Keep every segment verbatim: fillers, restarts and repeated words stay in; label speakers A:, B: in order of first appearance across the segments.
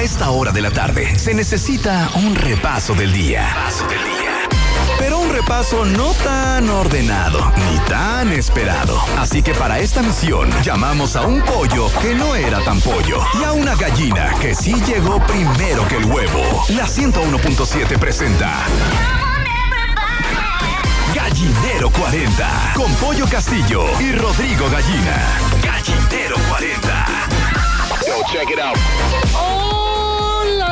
A: esta hora de la tarde se necesita un repaso del día. Repaso del día. Pero un repaso no tan ordenado ni tan esperado. Así que para esta misión llamamos a un pollo que no era tan pollo y a una gallina que sí llegó primero que el huevo. La ciento uno punto siete presenta Gallinero cuarenta con Pollo Castillo y Rodrigo Gallina. Gallinero cuarenta. Yo, check it out.
B: ¡Hola,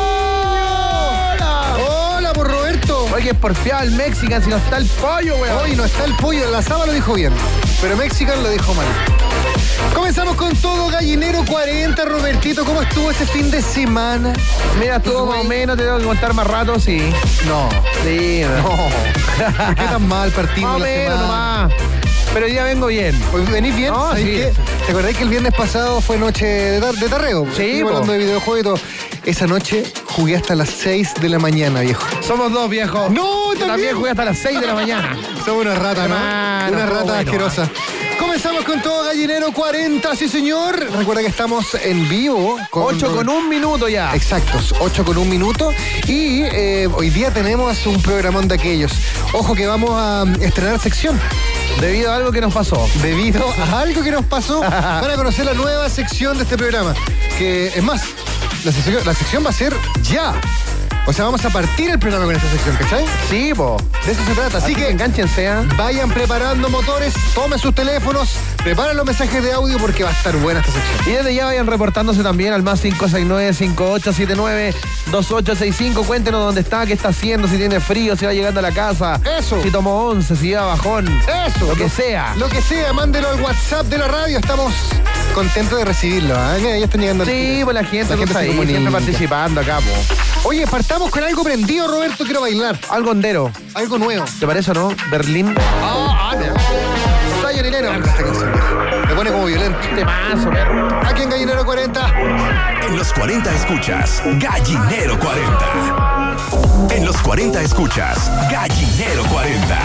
B: niños! ¡Hola! ¡Hola, por Roberto!
C: Oye, porfiado el Mexican si no está el pollo, weón.
B: Hoy no está el pollo, la Saba lo dijo bien, pero Mexican lo dijo mal. Comenzamos con todo, Gallinero cuarenta, Robertito, ¿cómo estuvo ese fin de semana?
C: Mira, estuvo más o menos, te tengo que contar más rato, sí.
B: No.
C: Sí,
B: no. ¿Por qué tan mal partimos
C: más o
B: la
C: menos
B: semana?
C: nomás. Pero hoy día vengo bien.
B: Pues venís bien,
C: No,
B: ¿sabés
C: sí.
B: qué? ¿Te acordás que el viernes pasado fue noche de, tar- de tarreo?
C: Sí,
B: Estuvimos
C: po.
B: hablando de videojuegos y todo. Esa noche jugué hasta las seis de la mañana, viejo.
C: Somos dos, viejo.
B: No,
C: Yo también jugué hasta las seis de la mañana.
B: Somos una rata, ¿no?
C: Hermano,
B: una
C: estuvo
B: rata
C: bueno,
B: asquerosa. Comenzamos con todo, Gallinero cuarenta, sí señor. Recuerda que estamos en vivo. Con
C: Ocho con un minuto ya.
B: Exactos, ocho con un minuto. Y eh, hoy día tenemos un programón de aquellos. Ojo que vamos a um, estrenar sección.
C: Debido a algo que nos pasó.
B: Debido a algo que nos pasó, van a conocer la nueva sección de este programa. Que es más, la sección, la sección va a ser ya. O sea, vamos a partir el programa con esta sección, ¿cachai?
C: Sí, po.
B: De eso se trata. Así,
C: Así
B: que
C: que enganchense, ¿eh?
B: vayan preparando motores, tomen sus teléfonos, preparen los mensajes de audio porque va a estar buena esta sección.
C: Y desde ya vayan reportándose también al más cinco seis nueve, cinco ocho siete nueve, dos ocho seis cinco. Cuéntenos dónde está, qué está haciendo, si tiene frío, si va llegando a la casa.
B: Eso.
C: Si tomó once, si lleva bajón.
B: Eso.
C: Lo que sea.
B: Lo que sea, mándelo al WhatsApp de la radio. Estamos contentos de recibirlo. ¿eh? Mira, ya están llegando.
C: Sí, pues la gente,
B: La
C: lo
B: gente
C: está
B: se
C: ahí,
B: comunica.
C: siempre participando acá, po.
B: Oye, partamos con algo prendido, Roberto. Quiero bailar.
C: Algo hondero.
B: Algo nuevo.
C: ¿Te parece o no? Berlín.
B: Ah, ah, mira. Zion y Lennon. Esta canción. Me pone como violento.
C: Temazo, perro.
B: Aquí en Gallinero cuarenta.
A: En los cuarenta escuchas Gallinero cuarenta. En los cuarenta escuchas Gallinero cuarenta.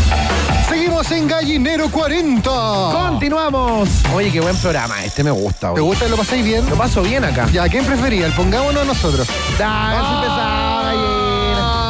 B: Seguimos en Gallinero cuarenta.
C: Continuamos. Oye, qué buen programa. Este me gusta,
B: ¿Te
C: güey.
B: gusta? ¿Lo pasáis bien?
C: Lo paso bien acá.
B: Ya, ¿quién prefería? El pongámonos a nosotros.
C: Dale, así empezaba, gallina.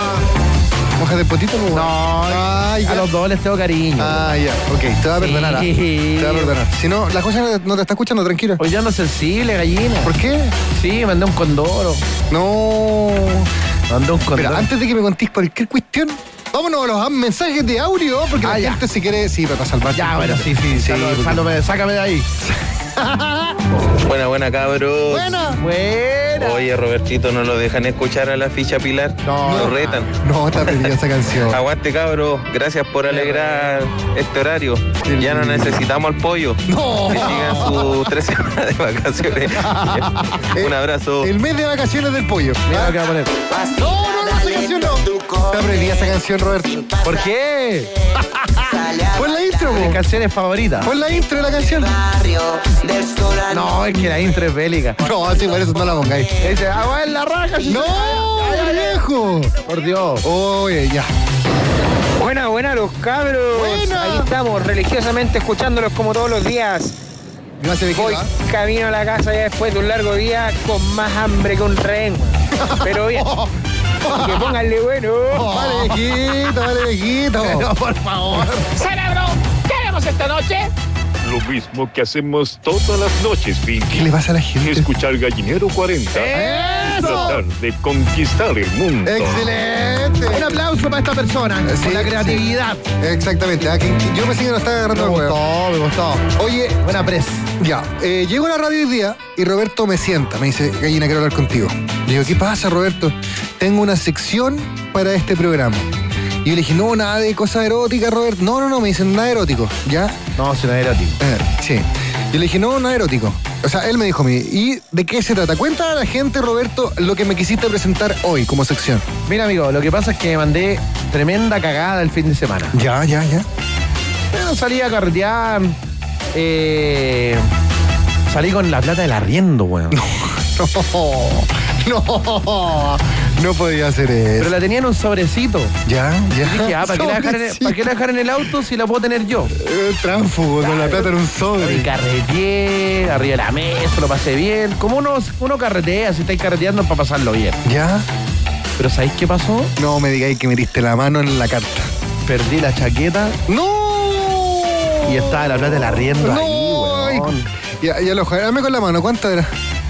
B: ¿Mojas de potito? No.
C: No,
B: Ay,
C: a
B: ya.
C: los dos les tengo cariño.
B: Ah, ya. Ok, te voy a perdonar. ah.
C: Sí.
B: Te voy a perdonar. Si no, la cosa no te- no te está escuchando, tranquilo.
C: Hoy ya no es sensible, gallina.
B: ¿Por qué?
C: Sí, mandé un condoro.
B: No.
C: Mandé un condoro.
B: Pero antes de que me contéis cualquier cuestión, vámonos a los mensajes de audio, porque
C: Ah,
B: la
C: ya.
B: gente si quiere, sí, para salvar.
C: Ya, bueno, sí, sí.
B: Sí,
C: Salud,
B: porque-
C: salud, sácame de ahí.
D: Buena, buena, cabros.
B: Buena.
C: Buena.
D: Oye, Robertito, ¿no lo dejan escuchar a la ficha Pilar?
C: No.
D: Lo retan.
B: No, está perdida esa canción.
D: Aguante, cabros. Gracias por alegrar este horario. Ya no necesitamos al pollo.
B: No.
D: Que sigan sus tres semanas de vacaciones. Un abrazo.
B: El mes de vacaciones del pollo.
C: Mira lo que va a poner.
B: No, no, no, esa canción no. Está prohibida esa canción, Roberto.
C: ¿Por qué?
B: Pon la intro,
C: Mis
B: po.
C: canciones favoritas.
B: Pon la intro de la canción.
C: No, es que la intro es bélica.
B: No, sí, por eso no la pongáis.
C: Dice, agua en la raja.
B: ¡No, viejo!
C: Por Dios.
B: Oye, ya.
E: Buena, buena los cabros.
B: Buena.
E: Ahí estamos, religiosamente escuchándolos como todos los días.
B: Gracias,
E: Voy
B: viejito.
E: camino a la casa ya después de un largo día con más hambre que un rehén. Pero bien. Que pónganle bueno.
B: Oh, vale, viejito, vale, viejito.
C: No, por favor.
E: ¡Cerebro! ¿Qué haremos esta noche?
F: Lo mismo que hacemos todas las noches, Pinky.
B: ¿Qué le pasa a la gente?
F: Escuchar Gallinero cuarenta. Tratar de conquistar el mundo.
B: ¡Excelente!
C: Un aplauso para esta persona.
B: Sí,
C: por la creatividad.
B: sí. Exactamente. ah, que- que yo me sigo no está agarrando
C: Me
B: el huevo.
C: gustó, me gustó.
B: Oye,
C: Buena pres.
B: ya. Eh, llego a la radio hoy día y Roberto me sienta. Me dice, Gallina, quiero hablar contigo. Le digo, ¿qué pasa, Roberto? Tengo una sección para este programa. Y yo le dije, no, nada de cosas eróticas, Roberto. No, no, no, me dicen nada erótico. ¿Ya?
C: No, si no es erótico.
B: Eh, sí. Yo le dije, no, nada erótico. O sea, él me dijo a mí, ¿y de qué se trata? Cuéntale a la gente, Roberto, lo que me quisiste presentar hoy como sección.
C: Mira, amigo, lo que pasa es que me mandé tremenda cagada el fin de semana.
B: Ya, ya, ya.
C: Pero salí a carretear. Eh, salí con la plata del arriendo, weón.
B: No, No, no podía hacer eso.
C: Pero la tenía en un sobrecito.
B: Ya, ya.
C: Y dije, ah, ¿para qué, la dejar en, ¿para qué la dejar en el auto si la puedo tener yo?
B: Eh, Tránfugo, con la plata en un
C: Y
B: sobre.
C: carreteé, arriba de la mesa, lo pasé bien. Como uno, uno carretea, si estáis carreteando para pasarlo bien.
B: ¿Ya?
C: Pero ¿sabéis qué pasó?
B: No me digáis que metiste la mano en la carta.
C: Perdí la chaqueta
B: ¡No!
C: y estaba la plata del arriendo
B: No,
C: ahí, weón.
B: Ya, ya lo dame con la mano, ¿cuánto era?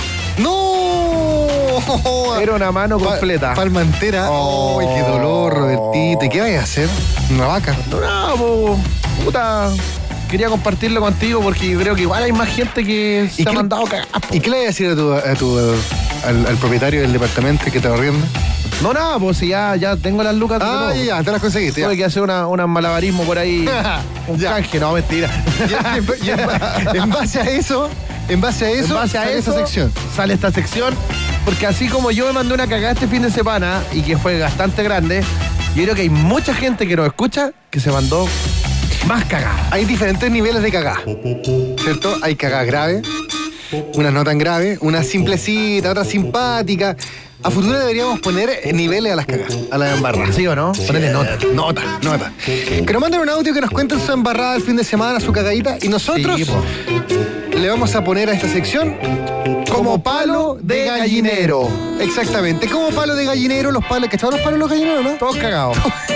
B: ¡No!
C: Era una mano completa.
B: Pa- palma entera.
C: Oh.
B: ¡Ay, qué dolor, Robertito! ¿Y qué vais a hacer? ¿Una vaca?
C: No, no, po, puta. Quería compartirlo contigo porque creo que igual hay más gente que se
B: ¿Y
C: ha
B: qué-
C: mandado cagar.
B: ¿Y qué le vas a decir a tu, a tu al, al propietario del departamento que te arrienda?
C: No, nada, pues si ya, ya tengo las lucas.
B: Ah,
C: de nuevo.
B: ya, te las conseguiste. Ya.
C: Tuve que hacer una, una malabarismo por ahí. Un
B: Ya.
C: canje, no, mentira.
B: Y en, y en- en base a eso, en base a eso,
C: en base a
B: sale
C: eso,
B: esa sección.
C: sale esta sección. Porque así como yo me mandé una cagada este fin de semana y que fue bastante grande, yo creo que hay mucha gente que nos escucha que se mandó más cagadas.
B: Hay diferentes niveles de cagá, ¿cierto? Hay cagá grave, unas no tan graves, una simplecita, otra simpática. A futuro deberíamos poner niveles a las cagadas, a las embarradas.
C: ¿Sí o no? Ponele nota.
B: Nota, nota. Que nos manden un audio que nos cuenten su embarrada el fin de semana, su cagadita, y nosotros
C: Sí, po.
B: le vamos a poner a esta sección como palo de gallinero. Exactamente, como palo de gallinero, los palos, ¿cachaban los palos de los gallineros, no?
C: Todos cagados.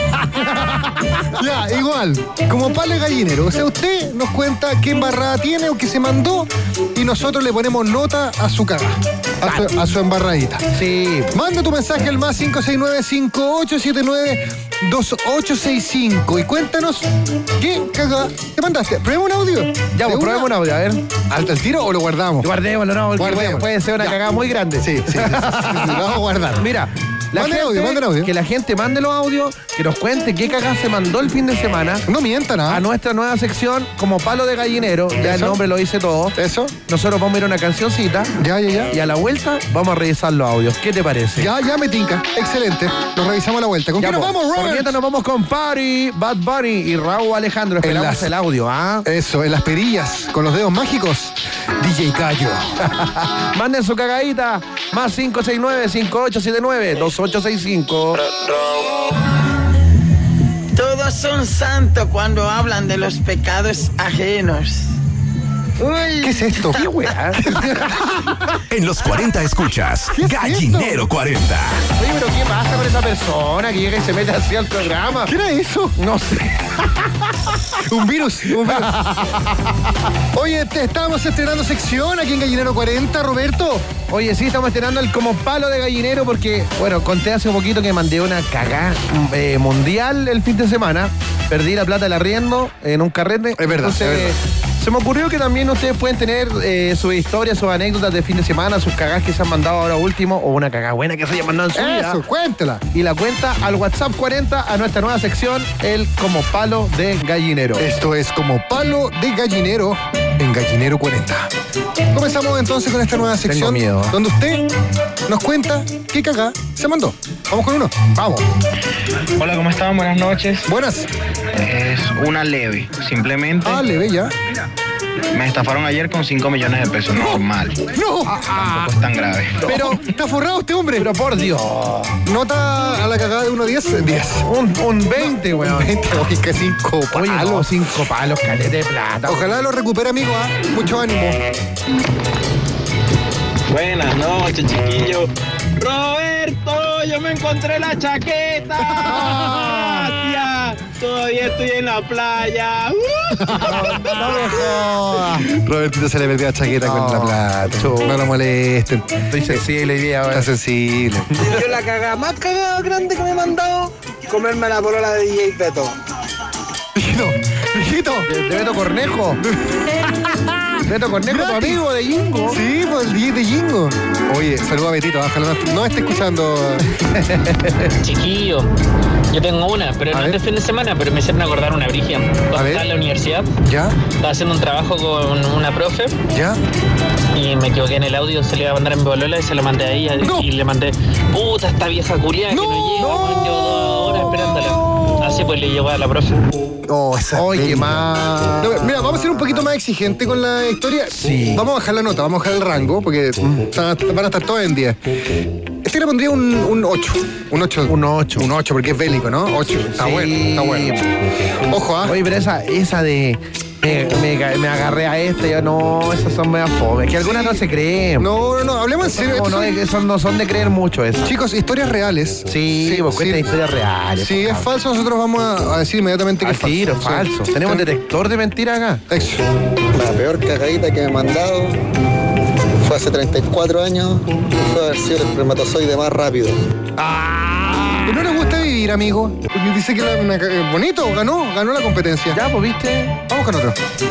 B: Ya, igual, como palo de gallinero. O sea, usted nos cuenta qué embarrada tiene o qué se mandó y nosotros le ponemos nota a su cagada, a su, a su embarradita.
C: Sí.
B: Manda tu mensaje al más cinco seis nueve, cinco ocho siete nueve, dos ocho seis cinco y cuéntanos qué cagada te mandaste. ¿Probemos un audio?
C: Ya,
B: ¿De
C: pues probemos un audio, a ver.
B: ¿Alto el tiro o lo guardamos?
C: Guardémoslo, no, porque
B: Guardémoslo.
C: puede, puede ser una
B: Ya.
C: cagada muy grande.
B: Sí, sí, sí, sí, sí, sí, lo vamos a guardar.
C: Mira, la
B: Manden
C: gente,
B: audio, manden audio.
C: que la gente mande los audios, que nos cuente qué cagada se mandó el fin de semana
B: No mientan,
C: a
B: ¿ah?
C: nuestra nueva sección como palo de gallinero. Ya el
B: Eso.
C: nombre lo dice todo.
B: ¿Eso?
C: Nosotros vamos a ir a una cancioncita
B: Ya, ya, ya.
C: y a la vuelta vamos a revisar los audios. ¿Qué te parece?
B: Ya, ya me tinca. Excelente. Lo revisamos a la vuelta. ¿Con
C: Ya,
B: qué nos
C: po.
B: vamos,
C: Por
B: Robert?
C: mientras nos vamos con Party, Bad Bunny y Raúl Alejandro. Esperamos
B: las-
C: el audio, ¿ah?
B: Eso, en las perillas, con los dedos mágicos, D J Cayo.
C: Manden su cagadita. Más cinco seis nueve, cinco ocho siete nueve, dos ocho seis cinco.
G: Todos son santos cuando hablan de los pecados ajenos. Uy,
B: ¿Qué es esto?
C: ¿Qué weá?
A: En los cuarenta escuchas
B: ¿Qué es
A: Gallinero cuarenta.
C: Oye, pero ¿qué pasa con esa persona que llega y se mete así al programa?
B: ¿Qué era eso?
C: No sé.
B: Un virus. Un virus. Oye, te estamos estrenando sección aquí en Gallinero cuarenta, Roberto.
C: Oye, sí, estamos estrenando el como palo de gallinero porque, bueno, conté hace un poquito que mandé una cagá eh, mundial el fin de semana. Perdí la plata del arriendo en un carrete.
B: Es verdad,
C: Entonces,
B: es verdad.
C: se me ocurrió que también ustedes pueden tener eh, sus historias, sus anécdotas de fin de semana, sus cagás que se han mandado ahora último, o una cagá buena que se haya mandado en su vida.
B: Eso, cuéntala.
C: Y la cuenta al WhatsApp cuarenta a nuestra nueva sección, el como palo de gallinero.
B: Esto es como palo de gallinero en Gallinero cuarenta. Comenzamos entonces con esta nueva sección
C: miedo.
B: donde usted nos cuenta qué cagá se mandó. Vamos con uno. Vamos.
H: Hola, ¿cómo están? Buenas noches.
B: Buenas.
H: Es una leve. Simplemente
B: Ah, leve ya.
H: me estafaron ayer con cinco millones de pesos. Normal.
B: No.
H: Tampoco es tan grave.
C: Pero,
B: Está forrado este hombre.
C: pero por Dios,
B: Nota a la cagada de uno a diez. diez.
C: un, un veinte, weón.
B: veinte, oye, que cinco
C: Oye, no,
B: palos.
C: cinco palos, caleta de plata.
B: Ojalá lo recupere, amigo. ¿Ah? Mucho ánimo.
E: Buenas noches, chiquillo. Roberto, yo me encontré la chaqueta. Tía, todavía estoy en la playa.
C: No me jodas.
B: Robertito se le perdió la chaqueta con
C: No,
B: la plata.
C: chuta.
B: No lo molesten.
C: Estoy sensible hoy día,
B: Está
C: weón.
B: sensible.
E: Yo la cagada más cagada grande que me he mandado, comerme la polola de D J Beto.
B: Hijito, hijito.
C: De, de Beto Cornejo. Beto Cornejo, tu
B: Gratis.
C: amigo de Jingo.
B: Sí, pues el D J de Jingo. Oye, saluda a Betito, ojalá no, no esté escuchando.
I: Chiquillo, yo tengo una, pero
B: A
I: no
B: ver.
I: es de fin de semana, pero me hicieron acordar una brigia. Cuando
B: A ver.
I: estaba en la universidad,
B: ¿Ya?
I: estaba haciendo un trabajo con una profe
B: ¿Ya?
I: y me equivoqué en el audio, se le iba a mandar a mi bolola y se lo mandé a ella
B: No.
I: y le mandé, puta, esta vieja culiada
B: No,
I: que no llega,
B: no.
I: weón, llevo dos horas esperándola. Así pues le llegó a la profe.
B: Oh, esa
C: Oye,
B: es
C: qué
B: bella.
C: más.
B: No, mira, vamos a ser un poquito más exigente con la historia.
C: Sí.
B: Vamos a bajar la nota, vamos a bajar el rango, porque está- van a estar todos en diez. Este le pondría un, un ocho. Un ocho.
C: Un ocho.
B: Un ocho, porque es bélico, ¿no? ocho. Está
C: Sí.
B: bueno, está bueno. Ojo, ¿ah?
C: Oye, pero esa, esa de. Me, me, me agarré a este, yo no, esas son medio fome. Que algunas no se creen.
B: No, no, no, hablemos en
C: Son
B: serio.
C: como no,
B: Estos
C: de- son, no son de creer mucho esas.
B: son- Chicos, historias reales.
C: Sí, pues cuenta historias reales.
B: Si es falso, nosotros vamos a, a decir inmediatamente que
C: Al
B: es falso.
C: tiro, falso.
B: Sí.
C: Tenemos detector de mentiras acá.
B: Eso.
J: La peor cagadita que me he mandado fue hace treinta y cuatro años y fue haber sido el espermatozoide más rápido.
B: ¿No le gusta vivir, amigo? Dice que la, una, eh, bonito, ganó, ganó la competencia.
C: Ya, pues, ¿viste?
B: Vamos con otro.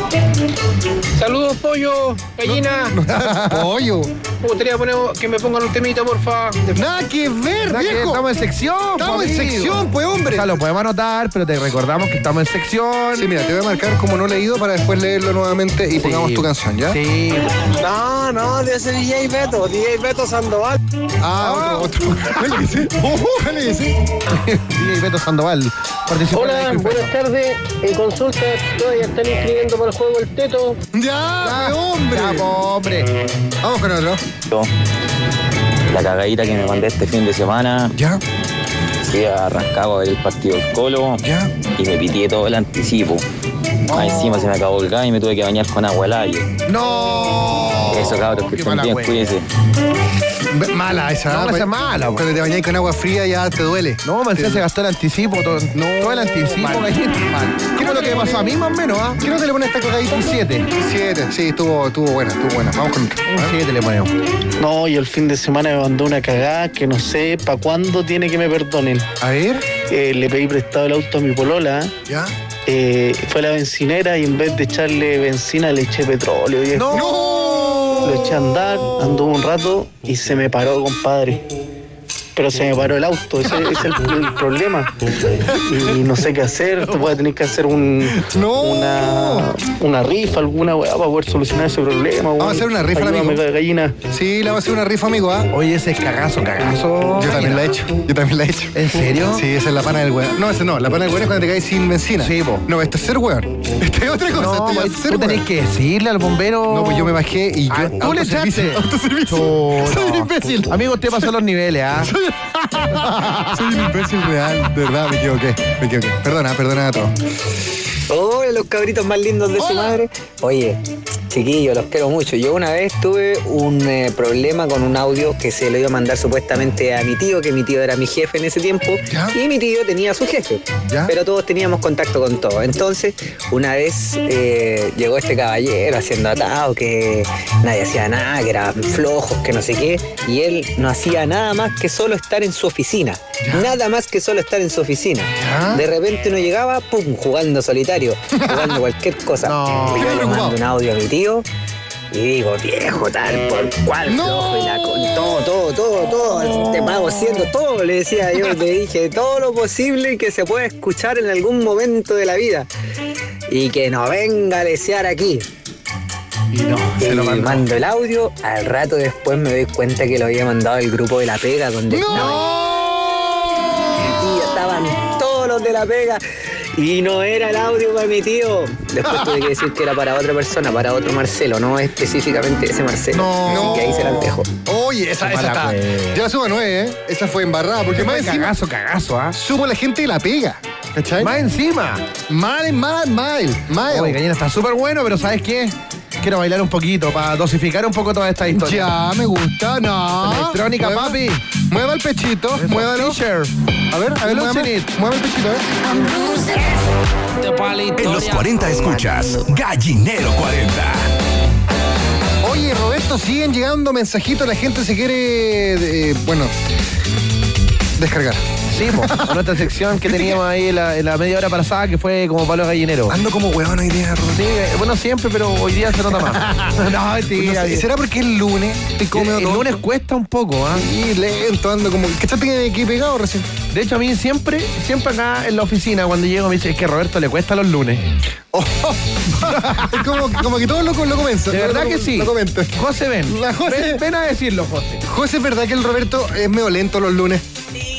E: Saludos, pollo, gallina.
B: Pollo.
E: Me gustaría poner, que me pongan un temita, porfa.
B: Nada que ver,
C: Nada que-
B: viejo.
C: Estamos en sección,
B: Estamos
C: pues,
B: en
C: amigo.
B: sección, pues, hombre.
C: O sea, lo podemos anotar, pero te recordamos que estamos en sección.
B: Sí, mira, te voy a marcar como no leído para después leerlo nuevamente y pongamos tu canción, ¿ya?
C: Sí.
J: No, no, de ese D J Beto, D J Beto Sandoval.
B: Ah, otro, otro. ¿Cuál le dice? Oh, ¿cuál le dice?
C: D J Beto Sandoval. Participó en la
E: Hola,
C: disco y
E: buenas
C: fue.
E: tardes. En consulta, todavía están inscribiendo para el juego El Teto.
B: Ya, pues, hombre.
C: Ya, pues, hombre.
B: Vamos con otro.
K: La cagadita que me mandé este fin de semana,
B: Ya,
K: fui a Rancagua a ver el partido del Colo
B: ya.
K: y me pitié todo el anticipo. Más encima se me acabó el gas y me tuve que bañar con agua helaya.
C: No.
K: Eso, cabros, que
C: Qué
K: estén
C: mala
K: bien,
C: wea.
K: cuídense.
B: Be- Mala esa.
C: No,
B: ¿eh?
C: esa es mala, güey.
B: Cuando te bañáis con agua fría ya te duele.
C: No, man, se gastó el anticipo, todo,
B: No.
C: todo el anticipo,
B: Mal.
C: gallina. Mal. ¿Qué es lo que me pasó a mí, más o menos, ah?
B: ¿Qué no te le pones esta cagadita?
C: Un siete.
B: Siete, sí, estuvo, estuvo buena, estuvo buena. Vamos con otro.
C: Un siete le ponemos.
J: No, y el fin de semana me mandó una cagada que no sé para cuándo tiene que me perdonen.
B: A ver,
J: Eh, le pedí prestado el auto a mi polola.
B: ya.
J: Eh, fue a la bencinera y en vez de echarle benzina le eché petróleo. viejo.
C: ¡No!
J: Lo eché a andar, anduvo un rato y se me paró, compadre. Pero se me paró el auto, ese, ese es el, el problema. Y no sé qué hacer, voy a tener que hacer un,
B: No.
J: una, una rifa, alguna weá para poder solucionar ese problema.
B: Vamos a hacer una rifa,
J: Ayúdame,
B: amigo.
J: gallina.
B: Sí, le vamos a hacer una rifa, amigo, ¿ah?
C: Oye, ese es cagazo, cagazo.
B: Yo también la he hecho. Yo también la he hecho.
C: ¿En serio?
B: Sí, esa es la pana del weón. No, ese no. La pana del weón es cuando te caes sin benzina.
C: Sí, po.
B: No, esto es ser weón. Esto es otra cosa.
C: No,
B: esto ya
C: pues,
B: es ser
C: tú tenés
B: weón.
C: que decirle al bombero.
B: No, pues yo me bajé y yo.
C: Ah, tú le
B: autoservicio,
C: echaste.
B: Autoservicio.
C: Chuta.
B: Soy un imbécil.
C: Amigo, usted pasó los niveles, ¿ah?
B: Soy un imbécil real. De verdad, me equivoqué. Me equivoqué. Perdona, perdona a todos.
L: Hola, los cabritos más lindos de su madre. Oye, chiquillos, los quiero mucho. Yo una vez tuve un eh, problema con un audio que se lo iba a mandar supuestamente a mi tío, que mi tío era mi jefe en ese tiempo.
B: ¿Ya?
L: Y mi tío tenía a su jefe.
B: ¿Ya?
L: Pero todos teníamos contacto con todos. Entonces, una vez eh, llegó este caballero haciendo atado, que nadie hacía nada, que eran flojos, que no sé qué. Y él no hacía nada más que solo estar en su oficina.
B: ¿Ya?
L: Nada más que solo estar en su oficina.
B: ¿Ya?
L: De repente uno llegaba, pum, jugando solitario, jugando cualquier cosa.
C: No.
L: Y yo
B: Qué
L: le
B: preocupado.
L: mando un audio a mi tío y digo, viejo, tal por cual,
B: No.
L: flojo, y la con todo, todo, todo, todo, te pago siendo todo, le decía yo, le dije, todo lo posible que se pueda escuchar en algún momento de la vida. Y que no venga a desear aquí.
B: Y no,
L: Y
B: se lo mandó.
L: mando el audio, al rato después me doy cuenta que lo había mandado el grupo de La Pega, donde estaba y estaban todos los de La Pega y no era el audio para mi tío. Después tuve que decir que era para otra persona, para otro Marcelo, no específicamente ese Marcelo.
C: No.
L: Así que ahí se las dejo.
B: Oye, esa, esa
C: Mala
B: está.
C: wea.
B: Ya la subo a nueve, ¿eh? Esa fue embarrada. Porque más encima
C: Cagazo, cagazo, ¿ah?
B: supo la gente y la pega. ¿Cachai?
C: Más encima.
B: Mal, mal, mal. Mal.
C: Oye, gallina, está súper bueno, pero ¿sabes qué? Quiero bailar un poquito para dosificar un poco toda esta historia.
B: Ya, me gusta, no.
C: Electrónica,
B: Mueva-
C: papi.
B: Mueva el pechito,
C: Eso,
B: muévalo.
C: Fisher.
B: A ver, a ver,
C: Loosen
B: muévame.
C: it.
B: Mueve el pechito, ¿eh?
A: En los cuarenta escuchas Gallinero cuarenta.
B: Oye, Roberto, siguen llegando mensajitos. La gente se quiere, eh, bueno, descargar.
C: Sí, po, con nuestra sección que teníamos ahí en la, en la media hora pasada, que fue como palo gallinero.
B: Ando como huevón hoy día, Roberto.
C: Sí, eh, bueno, siempre, pero hoy día se nota más. No, mentira.
B: No sé, ¿será porque es lunes? Te come
C: el, el
B: todo.
C: lunes cuesta un poco, ¿ah?
B: Sí, lento, ando como. ¿Cachaste que que he pegado recién?
C: De hecho, a mí siempre, siempre acá en la oficina, cuando llego, me dice, es que a Roberto le cuesta los lunes.
B: Oh, es como, como que todos lo, lo comentan.
C: De verdad
B: Lo-
C: que sí.
B: Lo comentan.
C: José, ven.
B: La José-
C: ven. Ven a decirlo, José.
B: José, ¿es verdad que el Roberto es medio lento los lunes?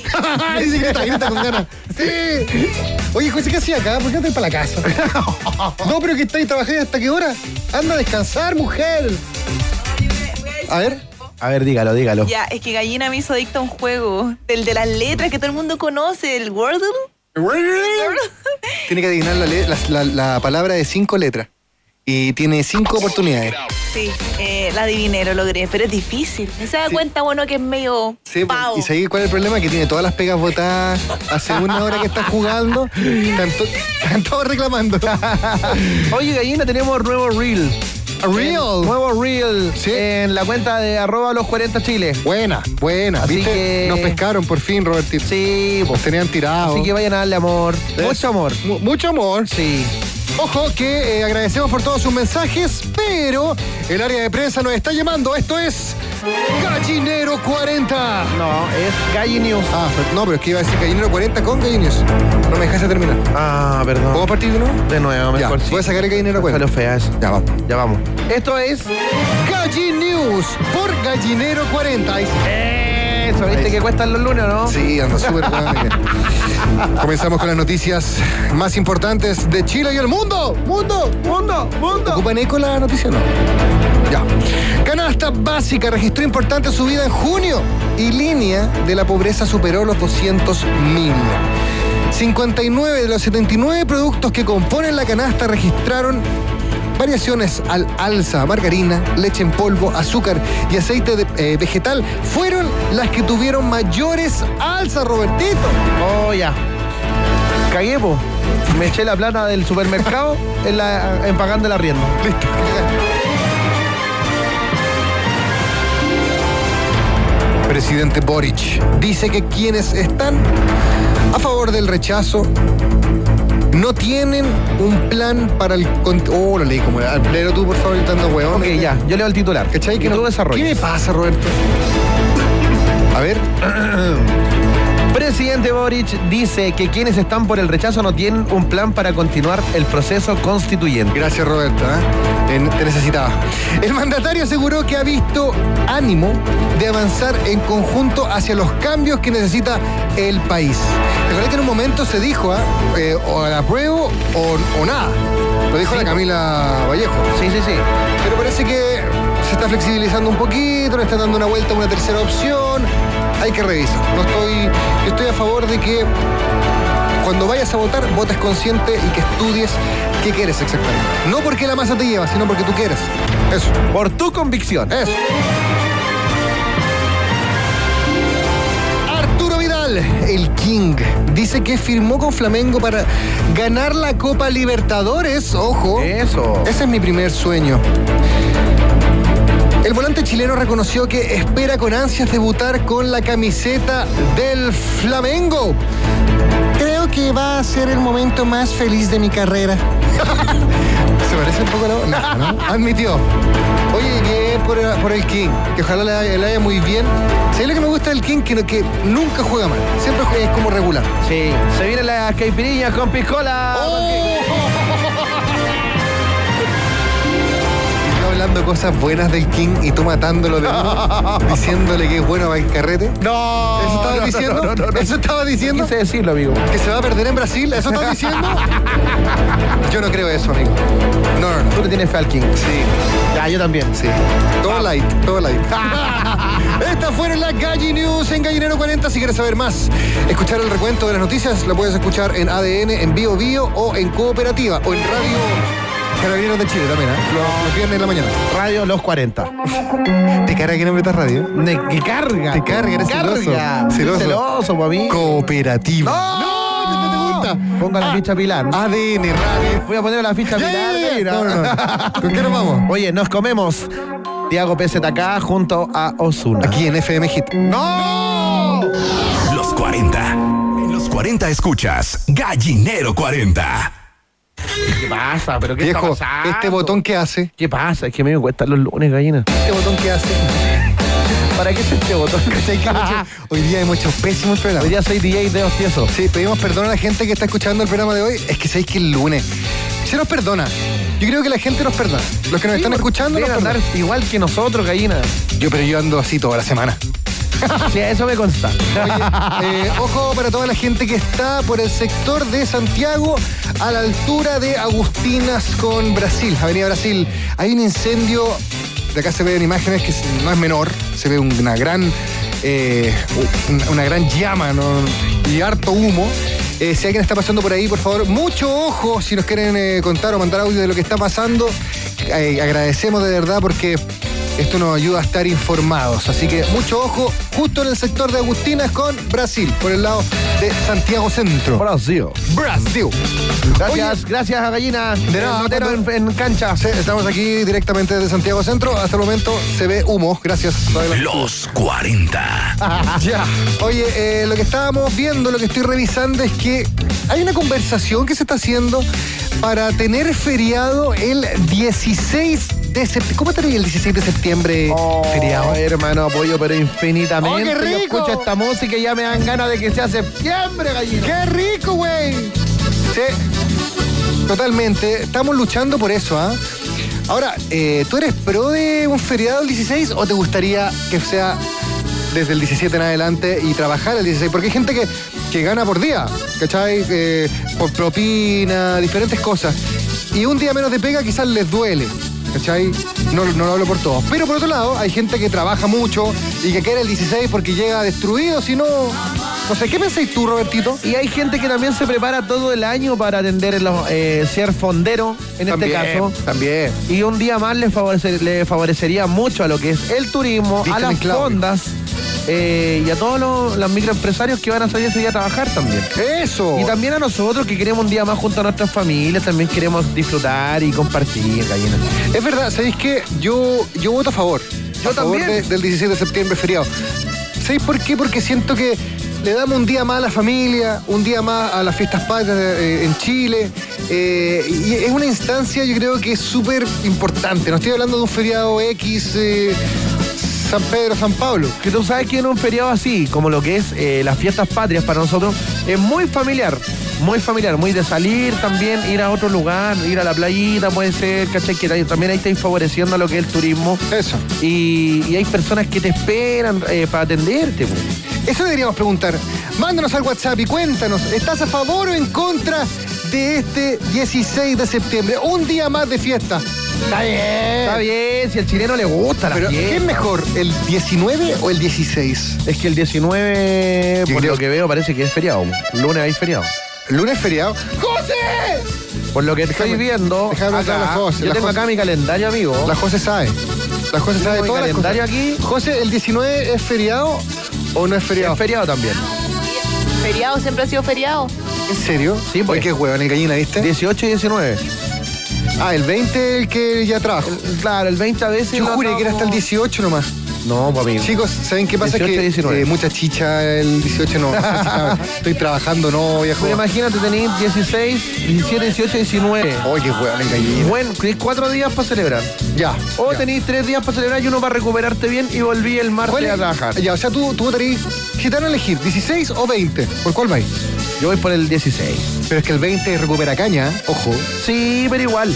B: Dice grita, grita con ganas. Sí. Oye, José, ¿qué hacía acá? ¿Por qué no te para la casa? No, pero que estáis trabajando hasta qué hora. Anda a descansar, mujer. A ver.
C: A ver, dígalo, dígalo.
M: Ya, es que Gallina me hizo adicta a un juego. Del de las letras que todo el mundo conoce, el Wordle.
B: Tiene que adivinar la, le- la, la, la palabra de cinco letras. Y tiene cinco oportunidades.
M: Sí, eh, la adiviné, lo logré, pero es difícil. ¿No se da
B: Sí.
M: cuenta, bueno, que es medio
B: Sí,
M: pavo?
B: y seguir cuál es el problema, que tiene todas las pegas botadas hace una hora que está jugando. Están, to- están todos reclamando.
C: Oye, Gallina, tenemos nuevo reel.
B: A reel.
C: En- nuevo reel
B: Sí.
C: en la cuenta de arroba los cuarenta Chile.
B: Buena, buena.
C: Así
B: ¿Viste?
C: que-
B: Nos pescaron por fin, Robertito.
C: Sí,
B: Nos
C: pues.
B: tenían tirados.
C: Así que vayan a darle amor. Mucho amor.
B: Mu- mucho amor.
C: Sí.
B: Ojo que eh, agradecemos por todos sus mensajes, pero el área de prensa nos está llamando. Esto es Gallinero cuarenta.
C: No, es Galli News.
B: Ah, pero- no, pero es que iba a decir Gallinero cuarenta con Gallinews. No me dejaste terminar.
C: Ah, perdón.
B: ¿Puedo partir de nuevo?
C: De nuevo,
B: Ya,
C: mejor sí.
B: voy a sacar el Gallinero cuarenta.
C: Salió fea eso.
B: Ya vamos.
C: Ya vamos. Esto es...
B: Gallinews por Gallinero cuarenta. Ahí sí.
C: Eso, ¿viste que cuestan los lunes, no?
B: Sí, anda súper bueno. Comenzamos con las noticias más importantes de Chile y el mundo. ¡Mundo!
C: ¡Mundo! ¡Mundo!
B: ¿Ocupan eco la noticia o no? Ya. Canasta básica registró importante subida en junio y línea de la pobreza superó los doscientos mil. cincuenta y nueve de los setenta y nueve productos que componen la canasta registraron variaciones al alza. Margarina, leche en polvo, azúcar y aceite de, eh, vegetal fueron las que tuvieron mayores alzas, Robertito.
C: Oh, ya. Cagué, po. Me eché la plata del supermercado en, la, en pagando el arriendo.
B: Listo. Presidente Boric dice que quienes están a favor del rechazo no tienen un plan para el... cont- Oh, lo leí como... Léelo tú, por favor, dando huevón.
C: Ok, ya. Yo leo el titular.
B: ¿Cachai? Que
C: Y
B: no,
C: tú desarrollas.
B: ¿Qué me pasa, Roberto? A ver.
C: Presidente Boric dice que quienes están por el rechazo no tienen un plan para continuar el proceso constituyente.
B: Gracias, Roberto. ¿eh? Te, te necesitaba. El mandatario aseguró que ha visto ánimo de avanzar en conjunto hacia los cambios que necesita el país. Recuerda que en un momento se dijo, ¿eh? Eh, o la apruebo o, o nada. Lo dijo
C: Sí.
B: la Camila Vallejo.
C: Sí, sí, sí.
B: Pero parece que se está flexibilizando un poquito, le está dando una vuelta a una tercera opción. Hay que revisar. No estoy, yo estoy a favor de que cuando vayas a votar, votes consciente y que estudies qué quieres exactamente. No porque la masa te lleva, sino porque tú quieres. Eso.
C: Por tu convicción.
B: Eso. Arturo Vidal, el King, dice que firmó con Flamengo para ganar la Copa Libertadores. Ojo.
C: Eso.
B: Ese es mi primer sueño. El volante chileno reconoció que espera con ansias debutar con la camiseta del Flamengo. Creo que va a ser el momento más feliz de mi carrera. Se parece un poco a la... No, ¿no? Admitió. Oye, bien por, por el King, que ojalá le vaya, le vaya muy bien. ¿Sabes lo que me gusta del King? Que, que nunca juega mal, siempre es como regular.
C: Sí. Se vienen las caipirinhas con piscola.
B: Hablando cosas buenas del King y tú matándolo de uno, diciéndole que es bueno para el carrete.
C: No.
B: ¿Eso estabas
C: no,
B: diciendo?
C: no, no, no.
B: ¿Eso estabas diciendo?
C: Quise decirlo, amigo.
B: ¿Que se va a perder en Brasil? ¿Eso estabas diciendo? Yo no creo eso, amigo. No, no, no.
C: Tú le tienes fe al King.
B: Sí.
C: Ya, yo también.
B: Sí. Todo light, todo light. Estas fueron las Galli News en Gallinero cuarenta. Si quieres saber más, escuchar el recuento de las noticias, lo puedes escuchar en A D N, en Bio Bio o en Cooperativa o en Radio Carabineros de Chile también, ¿eh? Los, los viernes en la mañana.
C: Radio Los cuarenta.
B: ¿Te carga que no metas radio?
C: De, que carga.
B: Te carga, eres
C: carga.
B: celoso. Celoso.
C: Celoso, para mí.
B: Cooperativa.
C: ¡No!
B: ¿No te gusta?
C: Ponga la
B: Ah,
C: ficha Pilar.
B: A D N Radio.
C: Voy a poner la ficha
B: Ya,
C: Pilar.
B: ya, ya.
C: Mira.
B: No, no, no. ¿Con qué nos vamos?
C: Oye, nos comemos Tiago P Z K junto a Ozuna.
B: Aquí en F M Hit.
C: ¡No!
A: Los cuarenta. En los cuarenta escuchas Gallinero cuarenta.
C: ¿Qué pasa? ¿Pero qué
B: Viejo,
C: está pasando?
B: este botón que hace,
C: ¿Qué pasa? Es que a mí me cuestan los lunes, gallina.
B: este botón que hace.
C: ¿Para qué es este botón?
B: ¿Cachai que hemos hecho- hoy día hemos hecho pésimos programas.
C: Hoy día soy D J de Hostieso.
B: Sí, pedimos perdón a la gente que está escuchando el programa de hoy. Es que sabéis que el lunes se nos perdona. Yo creo que la gente nos perdona. Los que nos están escuchando nos
C: Deben andar
B: perdonan.
C: igual que nosotros, gallina.
B: Yo, pero yo ando así toda la semana.
C: Sí, eso me consta.
B: Oye, eh, ojo para toda la gente que está por el sector de Santiago, a la altura de Agustinas con Brasil, Avenida Brasil. Hay un incendio, de acá se ven imágenes que no es menor, se ve una gran, eh, una, una gran llama, ¿no? Y harto humo. Eh, si alguien está pasando por ahí, por favor, mucho ojo si nos quieren eh, contar o mandar audio de lo que está pasando. Eh, agradecemos de verdad porque esto nos ayuda a estar informados. Así que mucho ojo, justo en el sector de Agustinas con Brasil, por el lado de Santiago Centro.
C: Brasil.
B: Brasil.
C: Gracias,
B: Oye,
C: gracias a Gallina.
B: De nada,
C: Notero en, en cancha.
B: Sí, estamos aquí directamente desde Santiago Centro. Hasta el momento se ve humo. Gracias.
A: Los cuarenta.
B: Ya. Oye, eh, lo que estábamos viendo, lo que estoy revisando es que hay una conversación que se está haciendo para tener feriado el dieciséis de septiembre. ¿Cómo estaría el dieciséis de septiembre
C: oh,
B: feriado?
C: Hermano, apoyo, pero infinitamente.
B: ¡Oh, qué rico!
C: Yo escucho esta música y ya me dan ganas de que sea septiembre, gallina.
B: ¡Qué rico, güey! Sí, totalmente. Estamos luchando por eso, ¿ah? ¿eh? Ahora, eh, ¿tú eres pro de un feriado el dieciséis o te gustaría que sea desde el diecisiete en adelante y trabajar el dieciséis? Porque hay gente que, que gana por día, ¿cachai? Eh, por propina, diferentes cosas. Y un día menos de pega quizás les duele, ¿cachai? No, no lo hablo por todos. Pero por otro lado, hay gente que trabaja mucho y que quiere el dieciséis porque llega destruido, si no... No sé, ¿qué pensáis tú, Robertito?
C: Y hay gente que también se prepara todo el año para atender los, eh, ser fondero, en
B: también,
C: este caso.
B: También.
C: Y un día más le, favorece, le favorecería mucho a lo que es el turismo,
B: Dicen
C: a las
B: Claudio.
C: fondas eh, y a todos los, los microempresarios que van a salir ese día a trabajar también.
B: ¡Eso!
C: Y también a nosotros que queremos un día más junto a nuestras familias, también queremos disfrutar y compartir, gallina.
B: Es verdad, ¿sabéis qué? Yo, yo voto a favor.
C: Yo
B: a favor
C: también.
B: de- del dieciséis de septiembre feriado. ¿Sabéis por qué? Porque siento que le damos un día más a la familia, un día más a las fiestas patrias eh, en Chile. Eh, y es una instancia, yo creo que es súper importante. No estoy hablando de un feriado X, eh, San Pedro, San Pablo.
C: Que tú sabes que en un feriado así, como lo que es eh, las fiestas patrias para nosotros, es muy familiar. Muy familiar, muy de salir también, ir a otro lugar, ir a la playita, puede ser, ¿cachai? Que también ahí estáis favoreciendo a lo que es el turismo.
B: Eso.
C: Y, y hay personas que te esperan eh, para atenderte, pues.
B: Eso deberíamos preguntar. Mándanos al WhatsApp y cuéntanos, ¿estás a favor o en contra de este dieciséis de septiembre? Un día más de fiesta.
C: Está bien. Está bien, si al chileno le gusta la
B: Pero,
C: fiesta.
B: ¿qué es mejor, el diecinueve o el dieciséis?
C: Es que el diecinueve,
B: Yo
C: por
B: creo-
C: lo que veo, parece que es feriado. Lunes hay feriado.
B: ¿Lunes feriado? ¡José!
C: Por lo que estoy
B: Déjame-
C: viendo,
B: déjame
C: acá,
B: hablar a la José,
C: yo
B: la
C: tengo
B: José.
C: acá mi calendario, amigo.
B: La José sabe. La José sabe
C: Tengo mi
B: todas las
C: calendario
B: cosas.
C: aquí.
B: José, ¿el diecinueve es feriado o no es feriado?
C: Es feriado también.
M: Feriado, siempre ha sido feriado.
B: ¿En serio?
C: Sí, pues.
B: Oye, qué hueón, el gallina, ¿viste?
C: dieciocho y diecinueve.
B: Ah, el veinte el que ya trabaja.
C: Claro, el veinte a veces.
B: Yo
C: lo
B: juré que era hasta el
C: andamos-
B: dieciocho nomás.
C: No, papi.
B: Chicos, ¿saben qué pasa?
C: dieciocho y
B: que
C: diecinueve.
B: eh, mucha chicha el dieciocho no. no sé si saben. Estoy trabajando, no, viejo.
C: Pero imagínate, tenéis dieciséis, diecisiete, dieciocho, diecinueve.
B: Oye, qué hueón, el gallina.
C: Bueno, tenéis cuatro días para celebrar.
B: Ya.
C: O
B: ya.
C: tenéis tres días para celebrar y uno para recuperarte bien y volví el martes
B: ¿Cuál es?
C: a trabajar.
B: Ya, o sea, tú, tú votarías, si te van a elegir, dieciséis o veinte, ¿por cuál vais?
C: Yo voy por el dieciséis.
B: Pero es que el veinte recupera caña, ¿eh? Ojo.
C: Sí, pero igual.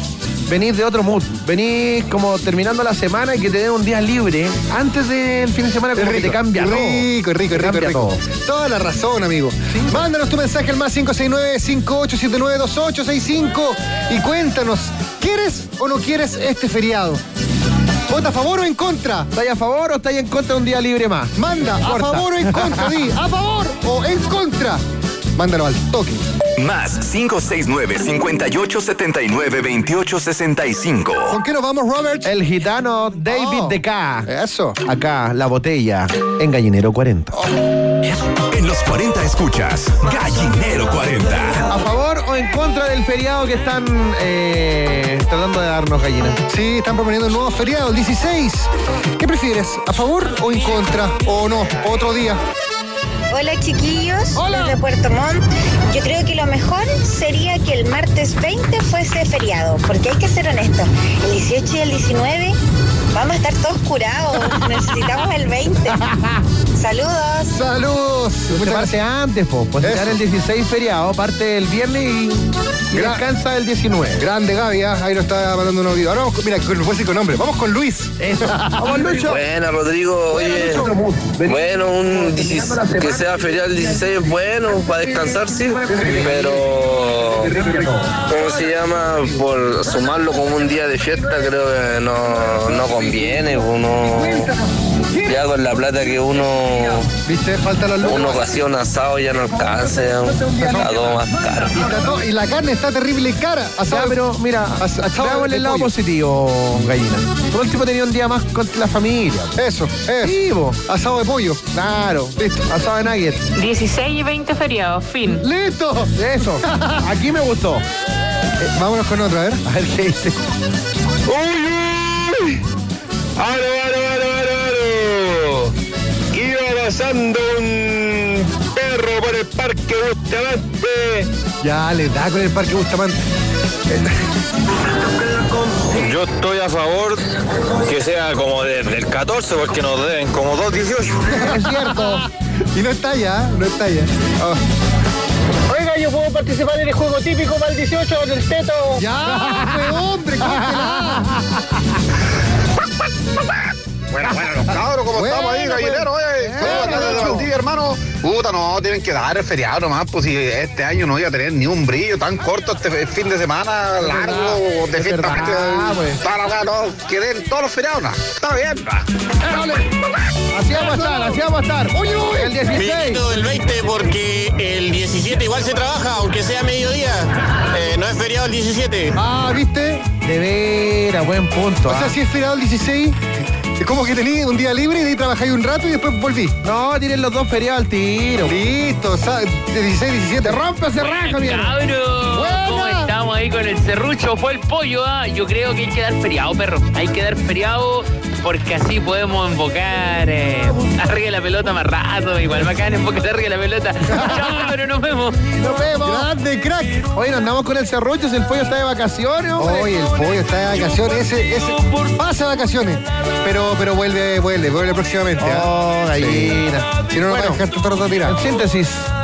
C: Venís de otro mood. Venís como terminando la semana y que te den un día libre antes del fin de semana, como que te cambia todo.
B: Rico, rico,
C: Te
B: rico,
C: cambia
B: rico.
C: todo.
B: Toda la razón, amigo. Mándanos tu mensaje al más cinco seis nueve, cinco ocho siete nueve, dos ocho seis cinco y cuéntanos, ¿quieres o no quieres este feriado? ¿Vota a favor o en contra?
C: ¿Estáis a favor o estáis en contra de un día libre más?
B: Manda, ¿a
C: Corta.
B: favor o en contra? Di, ¿a favor o en contra? Mándalo al toque.
A: Más cinco seis nueve, cinco ocho, siete nueve, dos ocho seis cinco.
B: ¿Con qué nos vamos, Robert?
C: El gitano David
B: Oh,
C: de K.
B: Eso.
C: Acá, la botella, en Gallinero cuarenta.
A: En los cuarenta escuchas Gallinero cuarenta.
C: ¿A favor o en contra del feriado que están eh, tratando de darnos, gallina?
B: Sí, están proponiendo un nuevo feriado, el dieciséis. ¿Qué prefieres? ¿A favor o en contra? ¿O no? ¿Otro día?
N: Hola chiquillos,
B: Hola.
N: desde Puerto Montt. Yo creo que lo mejor sería que el martes veinte fuese feriado, porque hay que ser honestos, el dieciocho y el diecinueve Vamos a estar todos curados. Necesitamos el veinte. Saludos.
B: Saludos.
C: Se parte antes, po. Pues se el dieciséis feriado, parte el viernes y, y
B: Gra-
C: descansa el diecinueve.
B: Grande Gaby, ¿eh? Ahí nos está mandando unos videos. Ahora vamos con, mira, con, voy a decir con nombre. Vamos con Luis.
C: Eso. Vamos, Lucho.
O: Buena, Rodrigo. Oye, bueno, un dieciséis, que sea feriado el dieciséis es bueno para descansar, sí, pero ¿cómo se llama? Por sumarlo como un día de fiesta creo que no, no conviene. Uno ya con la plata que uno
B: ¿Viste? Falta la luz.
O: uno hacía un asado ya no alcanza, ya está todo más caro.
B: Y, está todo- y la carne está terrible cara. Asado,
C: Ya, pero mira,
B: as- asado
C: veamos
B: de
C: el lado
B: pollo.
C: positivo, Gallina. Por último tenía un día más con la familia.
B: Eso, eso.
C: Sí, po.
B: Asado de pollo.
C: Claro.
B: Listo.
C: Asado de nugget.
M: dieciséis y veinte feriados, fin.
B: ¡Listo!
C: Eso. Aquí me gustó.
B: Eh, vámonos con otra, a ver.
C: A ver qué dice.
F: ¡Uy, uy! ¡Aro, aro, aro, aro, aro! Iba pasando un perro por el parque Bustamante.
B: Ya, le da con el parque Bustamante.
D: Yo estoy a favor que sea como desde el catorce porque nos deben como dos dieciocho.
B: Es cierto. Y no está ya, no está ya. Oh.
E: Oiga, yo puedo participar en el juego típico para el dieciocho del teto.
B: Ya, pues, hombre, córtela.
P: Bueno, bueno, los cabros, ¿cómo
B: Bueno,
P: estamos ahí,
B: pues.
P: gallinero? Oye,
B: Bueno,
P: todo acá desde
B: Nacho.
P: Valdivia, hermano. Puta, no, tienen que dar el feriado nomás, pues si este año no iba a tener ni un brillo tan corto este fin de semana largo de
C: es
P: fiesta.
C: verdad, pues.
P: Toda la weá, no, que den todos los feriados, no. Está bien, va.
C: Así vamos a estar, así vamos a estar. Uy, uy, el dieciséis.
Q: el veinte porque el diecisiete igual se trabaja, aunque sea mediodía. Eh, no es feriado el diecisiete.
B: Ah, ¿viste?
C: De veras, buen punto.
B: O sea,
C: ah.
B: si es feriado el dieciséis, es como que tení un día libre y de ahí trabajáis un rato y después volví.
C: No, tienen los dos feriados al tiro.
B: Listo, o sea, de dieciséis, diecisiete.
C: Rompe, se raja, mierda.
R: Cabros,
B: Buena.
R: ¿cómo estamos ahí con el serrucho? Fue el pollo, ¿ah? Yo creo que hay que dar feriado, perro. Hay que dar feriado porque así podemos invocar eh, arriba de la pelota más rato. Igual bacán invocar arriba de la pelota. Chao, pero nos vemos.
B: Nos vemos. Grande, crack.
C: Oye, nos andamos con el serrucho, si el pollo está de vacaciones, hombre.
B: Oye, el pollo está de vacaciones. Ese, ese pasa de vacaciones. Pero, pero vuelve, vuelve, vuelve próximamente. ¿ah?
C: Oh, gallina.
B: Sí. Si no, no
C: Bueno,
B: va a dejar todo el rato tirado.
C: En síntesis,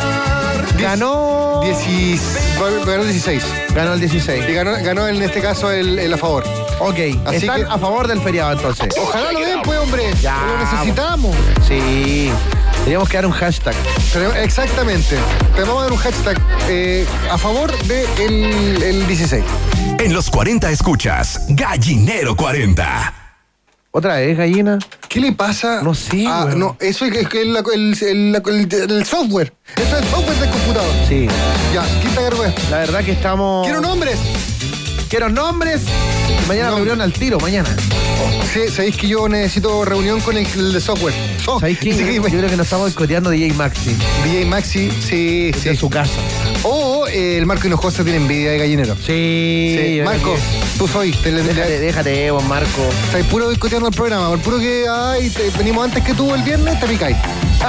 C: ganó...
B: Diecis- ganó el dieciséis.
C: Ganó el dieciséis.
B: Y ganó, ganó en este caso el, el a favor.
C: Ok,
B: Así
C: están
B: que-
C: a favor del feriado entonces.
B: Ojalá lo den, pues, hombre.
C: Ya.
B: Lo necesitamos.
C: Sí. Teníamos que dar un hashtag.
B: Pero, exactamente. Te vamos a dar un hashtag eh, a favor del de el dieciséis.
A: En los cuarenta escuchas Gallinero cuarenta.
C: ¿Otra vez, gallina?
B: ¿Qué le pasa?
C: No sé,
B: Ah,
C: güey.
B: no, eso es que es que el, el, el, el- el software. Eso es el software del computador.
C: Sí.
B: Ya, ¿quién te agarró esto?
C: La verdad que estamos...
B: Quiero nombres.
C: Quiero nombres. Mañana
B: No.
C: reunión al tiro, mañana.
B: Sí, sabéis que yo necesito reunión con el, el de software. Oh,
C: ¿Sabéis qué?
B: dice
C: Yo,
B: que-
C: yo creo que nos estamos boicoteando D J Maxi.
B: D J Maxi, sí,
C: Desde
B: sí.
C: su casa.
B: O eh, el Marco Hinojosa tiene envidia de gallinero.
C: Sí.
B: Sí,
C: yo
B: Marco,
C: creo
B: tú soy. Te,
C: que-
B: le-
C: Déjate,
B: le-
C: déjate, vos, Marco.
B: estáis puro boicoteando el programa. Por puro que ay, te- venimos antes que tú el viernes, te picáis.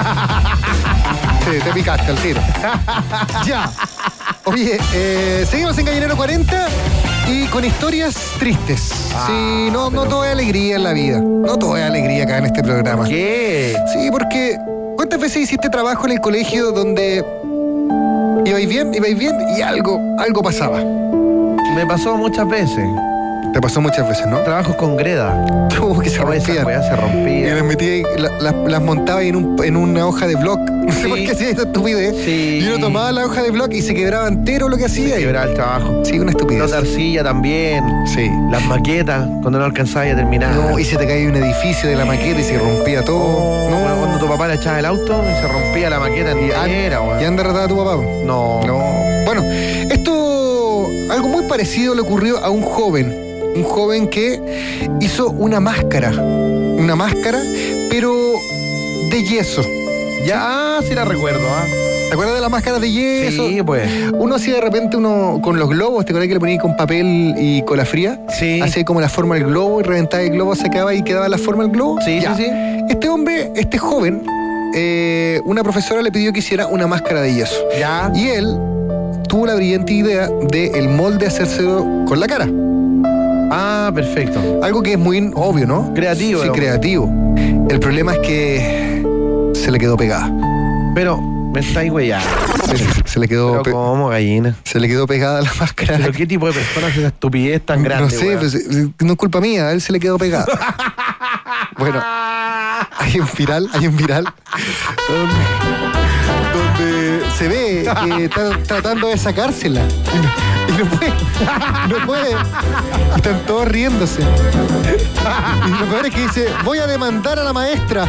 B: Sí, te picaste al tiro. Ya. Oye, eh, seguimos en Gallinero cuarenta y con historias tristes.
C: Ah,
B: sí, no, no todo es alegría en la vida. No todo es alegría acá en este programa.
C: ¿Qué?
B: Sí, porque ¿cuántas veces hiciste trabajo en el colegio donde ibais bien, ibais bien y algo, algo pasaba?
C: Me pasó muchas veces.
B: Te pasó muchas veces, ¿no?
C: Trabajos con greda.
B: Como que se
C: Oh, esa
B: rompían.
C: weá se rompía.
B: Y las metí ahí, la- las, las montaba ahí en, un, en una hoja de blog. No sé
C: Sí.
B: por qué hacía esta estupidez.
C: Sí.
B: Y uno tomaba la hoja de blog y se quebraba entero lo que hacía.
C: Se quebraba el trabajo.
B: Sí, una estupidez.
C: Los de arcilla también.
B: Sí.
C: Las maquetas, cuando no alcanzaba a terminar.
B: No, y se te caía un edificio de la maqueta y se rompía todo.
C: No, bueno, cuando tu papá le echaba el auto y se rompía la maqueta
B: Y
C: entera,
B: an-
C: weón.
B: ¿Y anda retada tu papá?
C: No.
B: No. Bueno, esto, algo muy parecido le ocurrió a un joven. Un joven que hizo una máscara. Una máscara, pero de yeso.
C: Ya, sí la recuerdo, ¿ah?
B: ¿Te acuerdas de las máscaras de yeso?
C: Sí, pues.
B: Uno hacía de repente uno con los globos, ¿te acuerdas que le ponía con papel y cola fría?
C: Sí.
B: Hacía como la forma del globo y reventaba el globo, sacaba y quedaba la forma del globo.
C: Sí,
B: Ya.
C: sí, sí.
B: Este hombre, este joven, eh, una profesora le pidió que hiciera una máscara de yeso.
C: Ya.
B: Y él tuvo la brillante idea de el molde hacérselo con la cara.
C: Ah, perfecto.
B: Algo que es muy obvio, ¿no?
C: Creativo.
B: Sí,
C: ¿no?
B: creativo. El problema es que se le quedó pegada.
C: Pero me estáis güeyando.
B: Se, se le quedó.
C: Pero
B: pe-
C: ¿cómo, gallina?
B: Se le quedó pegada la máscara.
C: ¿Pero qué tipo de persona hace esa estupidez tan grande,
B: No sé,
C: weón?
B: pues, eh, no es culpa mía, a él se le quedó pegada. Bueno, hay un viral, hay un viral donde, donde se ve que está tratando de sacársela y no, y no puede, no puede. Están todos riéndose. Y lo peor es que dice, voy a demandar a la maestra.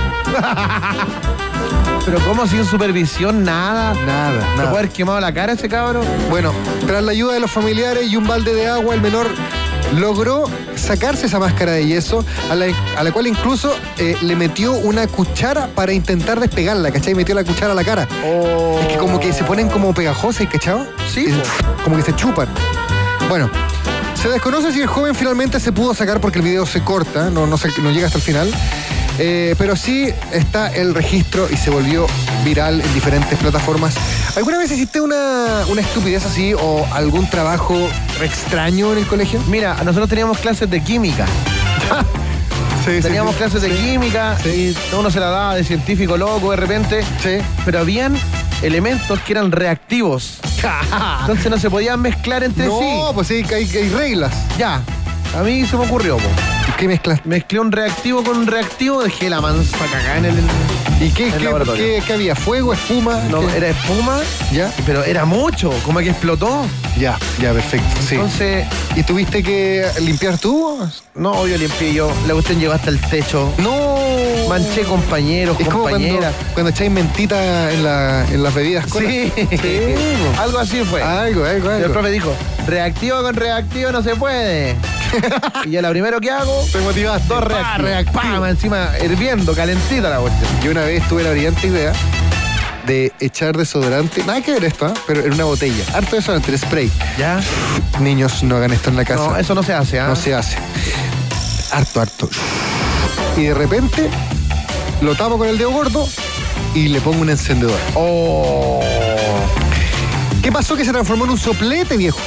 C: Pero ¿cómo sin supervisión? Nada.
B: Nada,
C: ¿Se
B: nada.
C: puede haber quemado la cara ese cabrón?
B: Bueno, tras la ayuda de los familiares y un balde de agua, el menor logró sacarse esa máscara de yeso, a la, a la cual incluso eh, le metió una cuchara para intentar despegarla, ¿cachai? Metió la cuchara a la cara.
C: Oh.
B: Es que como que se ponen como pegajosas, ¿cachai?
C: Sí,
B: Es-
C: po.
B: como que se chupan. Bueno, se desconoce si el joven finalmente se pudo sacar porque el video se corta, no, no, se- no llega hasta el final. Eh, pero sí está el registro y se volvió viral en diferentes plataformas. ¿Alguna vez hiciste una, una estupidez así o algún trabajo extraño en el colegio?
C: Mira, nosotros teníamos clases de química.
B: Sí,
C: Teníamos
B: sí,
C: clases de
B: sí.
C: química y uno se la daba de científico loco de repente.
B: Sí.
C: Pero habían elementos que eran reactivos. Entonces no se podían mezclar entre sí.
B: No, pues sí, que hay, que hay reglas.
C: Ya. A mí se me ocurrió, po.
B: ¿Qué mezclas?
C: Mezclé un reactivo con un reactivo, dejé la mansa cagada en el.
B: ¿Y qué,
C: en el
B: qué,
C: laboratorio.
B: qué- qué había? ¿Fuego, espuma?
C: No,
B: ¿Qué?
C: era espuma,
B: ¿Ya?
C: pero era mucho, como que explotó.
B: Ya, ya, perfecto. Sí.
C: Entonces,
B: ¿Y tuviste que limpiar tubos?
C: no, yo limpié yo. La cuestión llegó hasta el techo.
B: No.
C: Manché compañeros,
B: Es como cuando,
C: compañeras.
B: cuando echáis mentita en, la, en las bebidas cola.
C: Sí. Algo así fue.
B: Algo, algo,
C: Y el
B: algo.
C: profe dijo, reactivo con reactivo no se puede. Y ya lo primero que hago,
B: Te motivaste.
C: dos
B: Pa,
C: reactivos.
B: reactivo.
C: Pam, encima hirviendo, calentita la cuestión.
B: Yo una vez tuve la brillante idea de echar desodorante, nada que ver esto, ¿ah? Pero en una botella. Harto desodorante, el spray.
C: ¿Ya?
B: Niños, no hagan esto en la casa.
C: No, eso no se hace, ¿ah?
B: No se hace. Harto, harto. Y de repente lo tapo con el dedo gordo y le pongo un encendedor.
C: Oh.
B: ¿Qué pasó? Que se transformó en un soplete, viejo.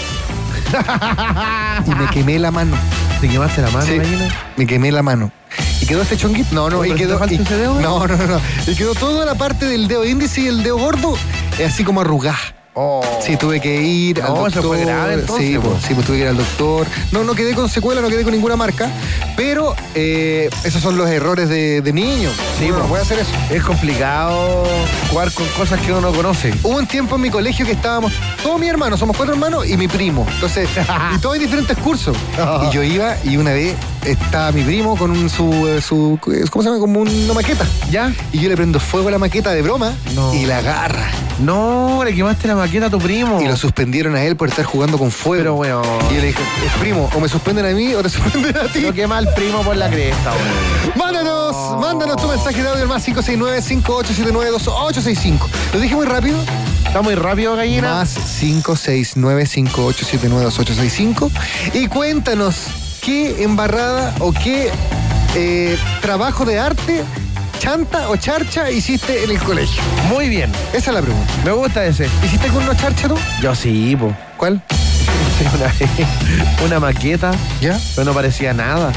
B: Y me quemé la mano.
C: ¿Te quemaste la mano,
B: Sí,
C: gallina?
B: me quemé la mano. ¿Y quedó este chonguito? No, no,
C: ¿No,
B: y
C: pero
B: quedó.
C: te falta
B: y-
C: ese dedo,
B: no, no, no, no. Y quedó toda la parte del dedo índice y el dedo gordo, eh, así como arrugada.
C: Oh.
B: Sí, tuve que ir
C: No,
B: al doctor.
C: eso fue grave, entonces,
B: sí,
C: po.
B: pues, sí, pues tuve que ir al doctor. No, no quedé con secuela, no quedé con ninguna marca. Pero eh, esos son los errores de, de niño.
C: Sí,
B: Uno no
C: po.
B: puede hacer eso.
C: Es complicado jugar con cosas que uno no conoce.
B: Hubo un tiempo en mi colegio que estábamos todos mis hermanos, somos cuatro hermanos y mi primo. Entonces, y todos en diferentes cursos. Y yo iba y una vez estaba mi primo con un, su, eh, su, ¿cómo se llama? Como una maqueta.
C: ¿Ya?
B: Y yo le prendo fuego a la maqueta de broma
C: No.
B: y la agarra.
C: No, le quemaste la maqueta a tu primo.
B: Y lo suspendieron a él por estar jugando con fuego.
C: Pero, weón.
B: Y yo le dije, "Eh, primo, o me suspenden a mí o te suspenden a ti.
C: Lo quema al primo por la cresta, weón.
B: Mándanos, mándanos tu mensaje de audio al más cinco seis nueve, cinco ocho siete nueve, dos ocho seis cinco. ¿Lo dije muy rápido?
C: Está muy rápido, gallina.
B: Más cinco seis nueve, cinco ocho siete nueve, dos ocho seis cinco. Y cuéntanos qué embarrada o qué eh, trabajo de arte, chanta o charcha hiciste en el colegio.
C: Muy bien.
B: Esa es la pregunta.
C: Me gusta ese.
B: ¿Hiciste con una charcha tú?
C: Yo sí, po.
B: ¿Cuál?
C: Una, vez, una maqueta,
B: ¿Ya?
C: pero no parecía nada.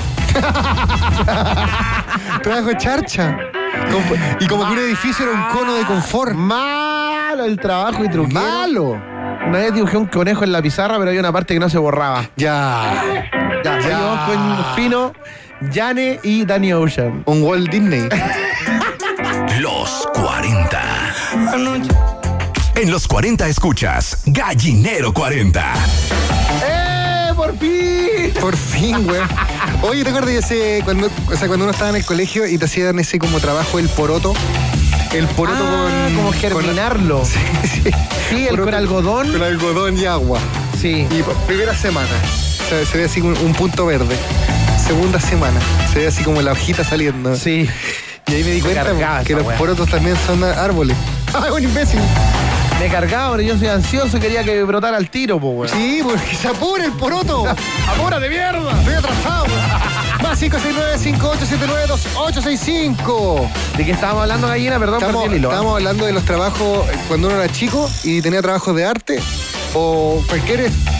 B: Trabajo charcha. Como- y como que un edificio era un cono de confort.
C: Malo el trabajo y truquero.
B: Malo.
C: Una vez dibujé un conejo en la pizarra, pero había una parte que no se borraba.
B: Ya.
C: Ya,
B: Ya.
C: seguimos con Fino, Yane y Danny Ocean.
B: Un Walt Disney.
A: Los cuarenta. En los cuarenta escuchas Gallinero cuarenta.
C: ¡Eh! ¡Por fin!
B: Por fin, güey. Oye, ¿te acuerdas de ese, cuando, o sea, cuando uno estaba en el colegio y te hacían ese como trabajo, el poroto? El poroto
C: Ah,
B: con...
C: como
B: con-
C: germinarlo.
B: Sí, sí.
C: Sí, el
B: Poroto
C: con algodón.
B: Con algodón y agua.
C: Sí.
B: Y por primera semana, se, se ve así un, un punto verde. Segunda semana, se ve así como la hojita saliendo.
C: Sí.
B: Y ahí me di
C: Me
B: cuenta
C: cargaba
B: que
C: esa
B: los
C: wea.
B: porotos también son árboles. ¡Ah, un imbécil!
C: Me cargaba, pero yo soy ansioso y quería que brotara al tiro, po, weón.
B: Sí, porque se apura el poroto.
C: ¡Apúrate, mierda!
B: Estoy atrasado. Más cinco seis nueve, cinco ocho siete nueve, dos ocho seis cinco.
C: ¿De qué estábamos hablando, gallina? Perdón,
B: Estamos,
C: perdí el hilo.
B: estábamos hablando de los trabajos cuando uno era chico y tenía trabajos de arte o cualquier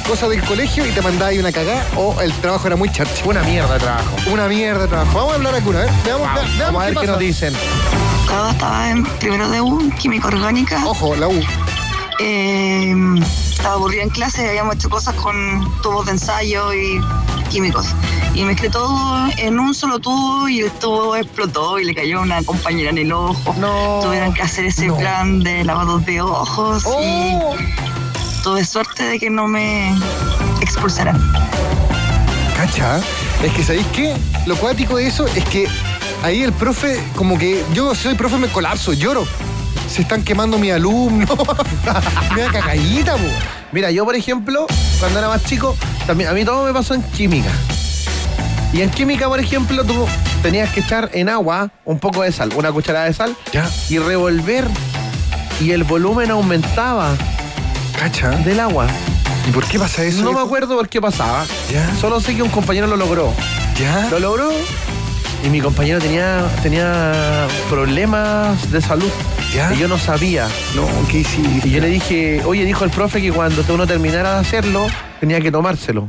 B: cosas del colegio y te mandaba ahí una cagada o el trabajo era muy charcha.
C: Una mierda de trabajo.
B: Una mierda de trabajo. Vamos a hablar alguna, ¿eh? Veamos,
C: Wow.
B: ve- veamos
C: Vamos a ver
B: qué
C: qué
B: pasa.
C: nos dicen.
S: Cuando estaba en primero de U, química orgánica.
B: Ojo, la U.
S: Eh, estaba aburrida en clase, habíamos hecho cosas con tubos de ensayo y químicos. Y mezclé todo en un solo tubo y el tubo explotó y le cayó a una compañera en el ojo.
C: No.
S: Tuvieron que hacer ese
C: No.
S: plan de lavados de ojos
B: Oh.
S: y tuve suerte de que no me expulsaran.
B: Cacha, es que ¿sabéis qué? Lo cuático de eso es que ahí el profe, como que yo soy profe, me colapso, lloro. Se están quemando mis alumnos. Me da cagadita, po.
C: Mira, yo por ejemplo, cuando era más chico, también a mí todo me pasó en química. Y en química, por ejemplo, tú tenías que echar en agua un poco de sal, una cucharada de sal,
B: Ya.
C: y revolver. Y el volumen aumentaba
B: Cacha.
C: del agua.
B: ¿Y por qué pasa eso?
C: No me
B: viejo?
C: acuerdo por qué pasaba.
B: Ya.
C: Solo sé que un compañero lo logró.
B: Ya.
C: Lo logró y mi compañero tenía, tenía problemas de salud.
B: Ya.
C: Y yo no sabía.
B: No, ¿qué hiciste?
C: Y yo le dije, oye, dijo el profe que cuando uno terminara de hacerlo, tenía que tomárselo.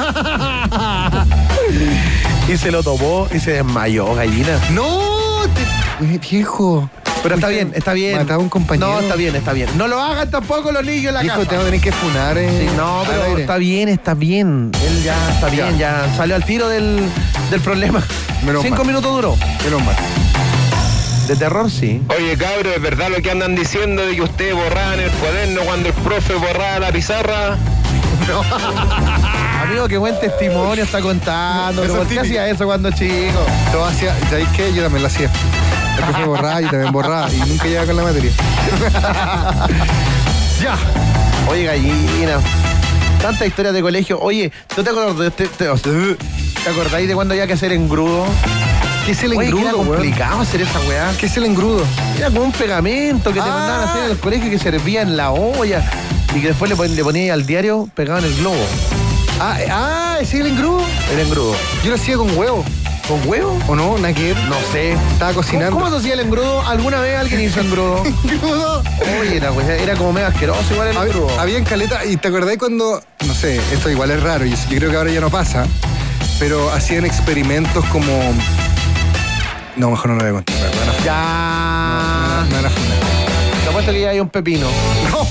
C: Y se lo tomó y se desmayó, gallina.
B: No, te... Uy, viejo.
C: Pero está bien, está bien.
B: Mataba a un compañero.
C: No, está bien, está bien. No lo hagan tampoco los niños en la
B: Viejo,
C: casa.
B: te van a tener que funar, eh.
C: Sí, no,
B: al
C: pero
B: aire.
C: está bien, está bien. Él ya está bien, ya, salió al tiro del, del problema.
B: Menos
C: Cinco
B: mal.
C: minutos duró.
B: Menos mal.
C: De terror, sí.
F: Oye, cabros, ¿es verdad lo que andan diciendo de que ustedes borraban el cuaderno cuando el profe borraba la pizarra?
C: Amigo, qué buen testimonio está contando.
B: Eso
C: ¿Por
B: es
C: qué
B: típico.
C: hacía eso cuando chico?
B: Todo hacía, ¿sabéis qué? Yo también lo hacía. El profe borraba y también borraba. Y nunca llegaba con la materia.
C: Ya. Oye, gallina. Tantas historias de colegio. Oye, ¿tú te acordás, te, te, ¿te acordáis de cuando había que hacer engrudo?
B: ¿Qué es el
C: Oye, que
B: engrudo,
C: era
B: weón?
C: complicado hacer esa weá.
B: ¿Qué es el engrudo?
C: Era como un pegamento que te
B: Ah.
C: mandaban a hacer en el colegio que servía en la olla y que después le, pon- le ponía al diario pegado en el globo.
B: Ah, ah, ¿ese es el engrudo?
C: El engrudo.
B: Yo lo hacía con huevo.
C: ¿Con huevo?
B: ¿O no? ¿Nada que ver?
C: No sé.
B: Estaba cocinando.
C: ¿Cómo, cómo se hacía el engrudo? ¿Alguna vez alguien hizo engrudo?
B: ¿Engrudo?
C: Oye, era, pues, era como medio asqueroso igual el
B: Hab-
C: engrudo.
B: Había en caleta, y te acordás cuando, no sé, esto igual es raro, y yo creo que ahora ya no pasa, pero hacían experimentos como... No, mejor no lo voy a contar. Me van a-
C: Ya.
B: me van a funar.
C: Te apuesto que ya hay un pepino.
B: No.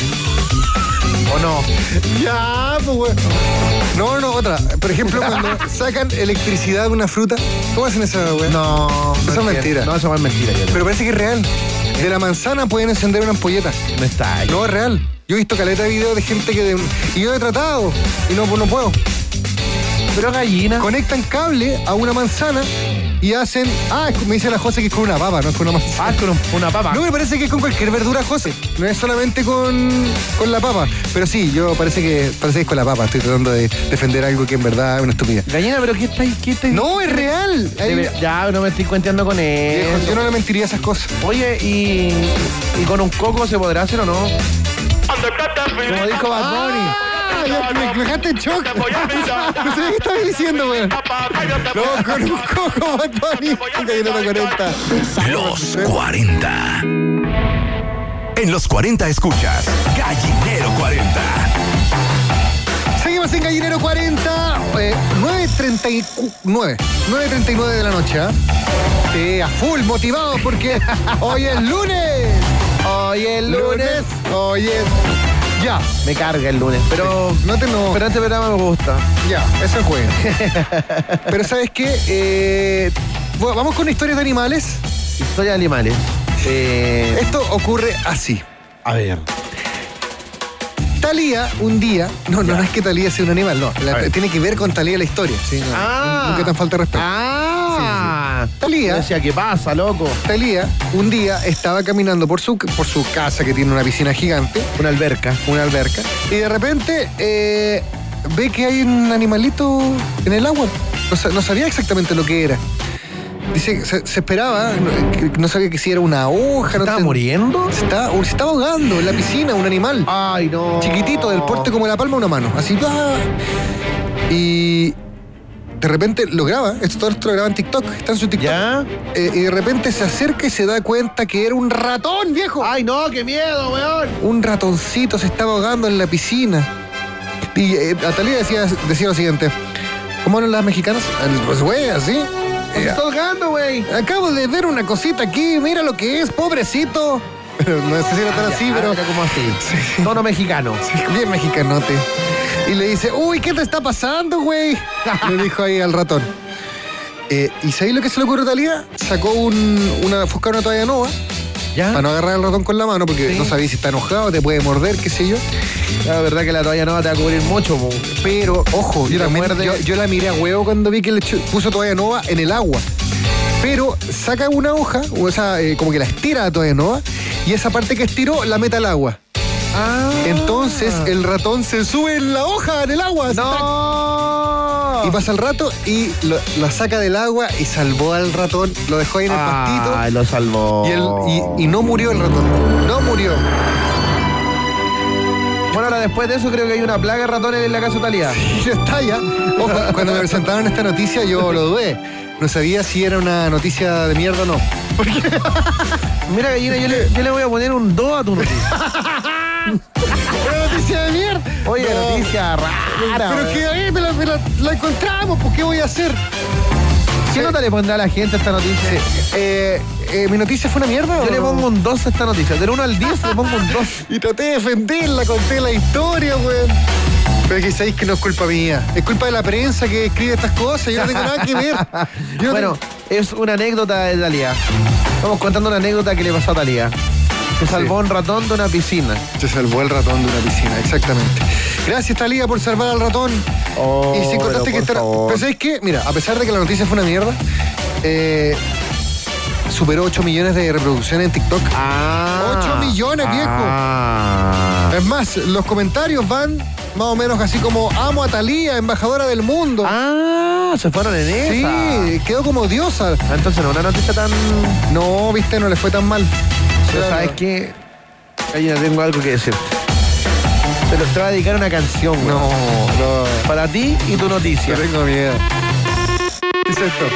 C: ¿O no?
B: Ya, pues, weón. No, no, otra. Por ejemplo, cuando sacan electricidad de una fruta, ¿cómo hacen esa, weón?
C: No.
B: Eso
C: no
B: es mentira.
C: No, eso es mentira. Ya.
B: Pero parece que es real. De la manzana pueden encender una ampolleta.
C: No está ahí.
B: No, es real. Yo he visto caleta de videos de gente que... de- y yo he tratado, y no, no puedo.
C: Pero gallina.
B: Conectan cable a una manzana y hacen... Ah, es- me dice la José que es con una papa, no es con una manzana.
C: Ah, con un- una papa.
B: No, me parece que es con cualquier verdura, José. No es solamente con, con la papa. Pero sí, yo parece que, parece que es con la papa. Estoy tratando de defender algo que en verdad es una estupidez.
C: Gallina, pero ¿qué está ahí? ¿Qué está ahí?
B: No, es real.
C: De
B: Ahí-
C: ver- Ya, no me estoy cuenteando con
B: Viejo,
C: eso.
B: yo no le mentiría esas cosas.
C: Oye, ¿y, ¿y con un coco se podrá hacer o no? Como dijo Bad Bunny.
B: Ah, ya, me, me dejaste en shock. No sé qué estabas diciendo, weón. No, con un coco, Bad Bunny. Gallinero cuarenta.
A: Los cuarenta. En los cuarenta escuchas Gallinero cuarenta.
B: Seguimos en Gallinero cuarenta, eh, nueve treinta y nueve. nueve treinta y nueve de la noche, ¿ah? Sí, a full, motivados porque hoy es lunes.
C: Hoy es lunes.
B: Hoy es... Ya.
C: Me carga el lunes, pero.
B: No te no.
C: Pero este programa me gusta.
B: Ya, eso es bueno. Pero ¿sabes qué? Eh, bueno, vamos con historias de animales.
C: Historia de animales. Eh,
B: Esto ocurre así.
C: a ver.
B: Talía, un día... No, no, no es que Talía sea un animal, no. La- tiene que ver con Talía la historia. ¿sí? No,
C: Ah.
B: Nunca tan falta de respeto.
C: Ah.
B: Talía...
C: Yo decía, ¿qué pasa, loco?
B: Talía un día estaba caminando por su, por su casa que tiene una piscina gigante,
C: Una alberca.
B: una alberca, y de repente eh, ve que hay un animalito en el agua. No, sa- no sabía exactamente lo que era. Dice, se, se esperaba, no, que- no sabía que si era una hoja.
C: ¿Se
B: no
C: estaba
B: ten-
C: muriendo?
B: Se estaba, se estaba ahogando en la piscina, un animal.
C: Ay, no.
B: Chiquitito, del porte como la palma de una mano. Así, ¡ah! Y de repente lo graba, esto todo esto lo graba en TikTok, está en su TikTok.
C: ¿Ya?
B: Eh, y de repente se acerca y se da cuenta que era un ratón, viejo.
C: Ay, no, qué miedo, weón.
B: Un ratoncito se estaba ahogando en la piscina. Y eh, Talía decía, decía lo siguiente. ¿Cómo eran las mexicanas? Pues, güey, así.
C: ¿Qué estás tocando, güey?
B: Acabo de ver una cosita aquí, mira lo que es, pobrecito. No sé si era tan
C: Ah,
B: así,
C: ya,
B: pero...
C: era como así.
B: Sí.
C: Tono mexicano.
B: Sí, bien mexicanote. Y le dice, uy, ¿qué te está pasando, güey? Le dijo ahí al ratón. Eh, ¿Y sabéis lo que se le ocurrió a Talía? Sacó un, una fusca, una toalla nova.
C: ¿Ya?
B: Para no agarrar al ratón con la mano, porque
C: Sí.
B: no sabéis si está enojado, te puede morder, qué sé yo.
C: La verdad que la toalla nova te va a cubrir mucho, po.
B: Pero, ojo,
C: Si
B: yo,
C: te
B: también-
C: muerde-
B: yo, yo la miré a huevo cuando vi que le echó- puso toalla nova en el agua. Pero saca una hoja, o sea, eh, como que la estira la toalla nova, y esa parte que estiró la mete al agua.
C: Ah.
B: Entonces el ratón se sube en la hoja, en el agua.
C: ¡No!
B: Y pasa el rato y lo, la saca del agua y salvó al ratón, lo dejó ahí en el pastito.
C: Ay, lo salvó.
B: Y, el- y- y no murió el ratón. No murió.
C: Bueno, ahora después de eso creo que hay una plaga de ratones en la casa de Talía.
B: Ya está, ya. Ojo, cuando me presentaron esta noticia yo lo dudé. No sabía si era una noticia de mierda o no.
C: Mira, gallina, yo le, yo le voy a poner un dos a tu noticia.
B: ¿Una noticia de mierda?
C: Oye,
B: No.
C: noticia rara.
B: Pero
C: güey.
B: que ahí me la, me la- la encontramos, pues ¿qué voy a hacer?
C: ¿Qué nota le pondrá a la gente a esta noticia?
B: Eh, eh, ¿Mi noticia fue una mierda?
C: Yo
B: o
C: le
B: no?
C: pongo un dos a esta noticia. Del uno al diez le pongo un dos.
B: Y traté de defenderla, conté la historia, weón. Pero que sabéis que no es culpa mía. Es culpa de la prensa que escribe estas cosas. Yo no tengo nada que ver. Yo no
C: Bueno, es una anécdota de Talía. Estamos contando una anécdota que le pasó a Talía. Se salvó un ratón de una piscina.
B: Se salvó el ratón de una piscina, exactamente. Gracias, Talía, por salvar al ratón.
C: Oh,
B: y si encontraste
C: pero
B: que
C: por
B: estar.
C: favor.
B: Pero ¿sabes qué? Mira, a pesar de que la noticia fue una mierda, eh, superó ocho millones de reproducciones en TikTok.
C: Ah.
B: ocho millones, viejo.
C: Ah.
B: Es más, los comentarios van más o menos así como amo a Talía, embajadora del mundo.
C: Ah, se fueron en esa.
B: Sí, quedó como diosa.
C: Ah, entonces no, una noticia tan...
B: No, viste, no le fue tan mal.
C: Pero
B: Claro.
C: ¿sabes qué? Gallina, tengo algo que decirte. Pero te va a dedicar una canción, güey.
B: No, no.
C: Para ti y tu noticia.
B: Yo tengo miedo. ¿Qué es esto?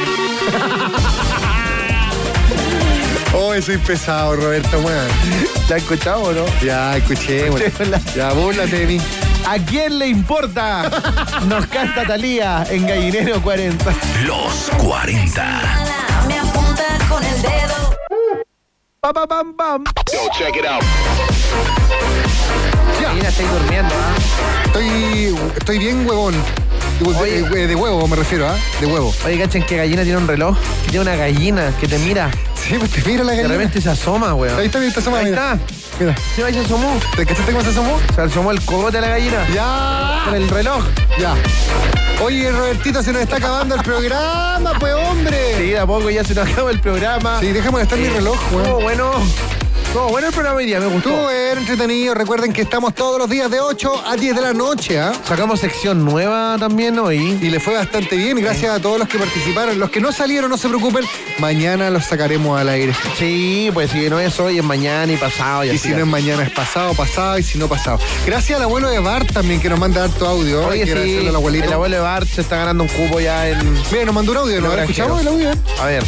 B: Oh, soy pesado, Roberto, weón.
C: ¿La has escuchado o no?
B: Ya, escuché, weón.
C: Escuchémosla.
B: Ya, búrlate de mí.
C: ¿A quién le importa? Nos canta Talía en Gallinero cuarenta.
A: Los cuarenta.
T: Me apunta con el dedo.
C: Pa, pa, pam, pam.
A: Yo, check it out.
C: Gallina, estáis durmiendo, ¿ah?
B: Estoy, estoy bien huevón.
C: Oye.
B: De, de huevo me refiero, ¿ah? De huevo.
C: Oye, cachen que Gallina tiene un reloj, que tiene una gallina que te mira.
B: Sí, pues te mira la
C: De
B: gallina.
C: repente se asoma, weón.
B: Ahí está, ahí está, asoma,
C: Ahí
B: mira.
C: está.
B: Mira.
C: Sí, ahí se asomó.
B: ¿Te cachaste cómo se asomó?
C: Se asomó el cogote a la gallina.
B: Ya.
C: Con el reloj.
B: Ya. Oye, Robertito, se nos está acabando el programa, pues, hombre.
C: Sí, de a poco ya se nos acaba el programa.
B: Sí, déjame gastar mi reloj, weón.
C: Estuvo bueno. Estuvo bueno el programa hoy día, me gustó.
B: Estuvo bien entretenido. Recuerden que estamos todos los días de ocho a diez de la noche, ¿ah?
C: Sacamos sección nueva también hoy.
B: Y le fue bastante bien. Gracias a todos los que participaron. Los que no salieron, no se preocupen. Mañana los sacaremos al aire.
C: Sí, pues si no es hoy, es mañana y pasado. Y,
B: Y
C: así,
B: si no es
C: así.
B: mañana, es pasado, pasado. Y si no, pasado. Gracias al abuelo de Bart también, que nos manda harto audio. Hay
C: Oye,
B: que
C: sí,
B: agradecerle al abuelito.
C: el abuelo de Bart se está ganando un cupo ya en...
B: Mira, nos mandó un audio. ¿No
C: Los
B: escuchamos el audio?
C: A ver.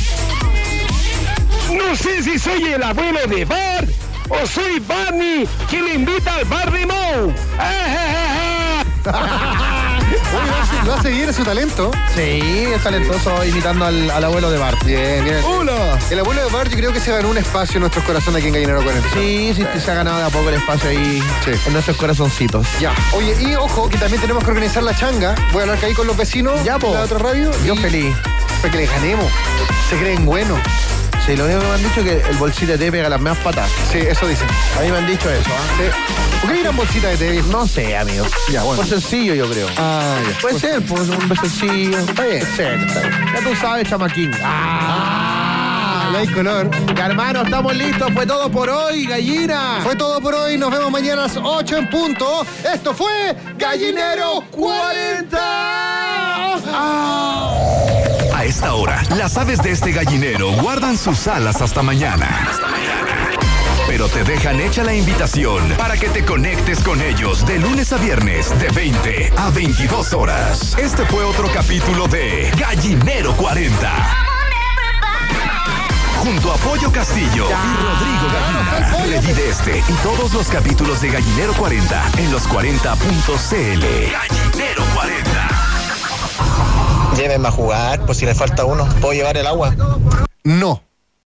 F: No sé si soy el abuelo de Bart o soy Barney que le invita al Barney Moe.
B: Oye, lo hace, lo hace bien, es su talento.
C: Sí, es talentoso imitando al, al abuelo de Bart.
B: Bien, bien.
C: ¡Hola!
B: El abuelo de Bart yo creo que se ganó un espacio en nuestros corazones aquí en Gallinero cuarenta.
C: Sí, sí, sí, se ha ganado de a poco el espacio ahí
B: Sí.
C: en nuestros corazoncitos.
B: Ya. Oye, y ojo, que también tenemos que organizar la changa. Voy a hablar que ahí con los vecinos
C: Ya, po.
B: de la otra radio.
C: Yo
B: y-
C: feliz.
B: Para que les ganemos. Se creen buenos.
C: Sí, lo único que me han dicho es que el bolsito de té pega las mismas patas.
B: Sí, eso dicen.
C: A mí me han dicho eso, ¿ah?
B: Sí. ¿Por qué hay una bolsita de té, viejo?
C: No sé, amigo.
B: Ya, bueno.
C: Por sencillo, yo creo.
B: Ah, ya.
C: Puede ser, pues un besoncillo.
B: Está bien.
C: etcétera. Ya tú sabes, chamaquín.
B: Ah, ya hay color.
C: Ya, hermano, estamos listos. Fue todo por hoy, gallina.
B: Fue todo por hoy. Nos vemos mañana a las ocho en punto. Esto fue Gallinero cuarenta.
C: Ah.
A: A esta hora, las aves de este gallinero guardan sus alas hasta mañana. Pero te dejan hecha la invitación para que te conectes con ellos de lunes a viernes de veinte a veintidós horas. Este fue otro capítulo de Gallinero cuarenta. Junto a Pollo Castillo y Rodrigo Gallina. Revive este y todos los capítulos de Gallinero cuarenta en los cuarenta punto c l. Gallinero cuarenta.
H: Llévenme a jugar, pues si le falta uno. ¿Puedo llevar el agua?
B: No.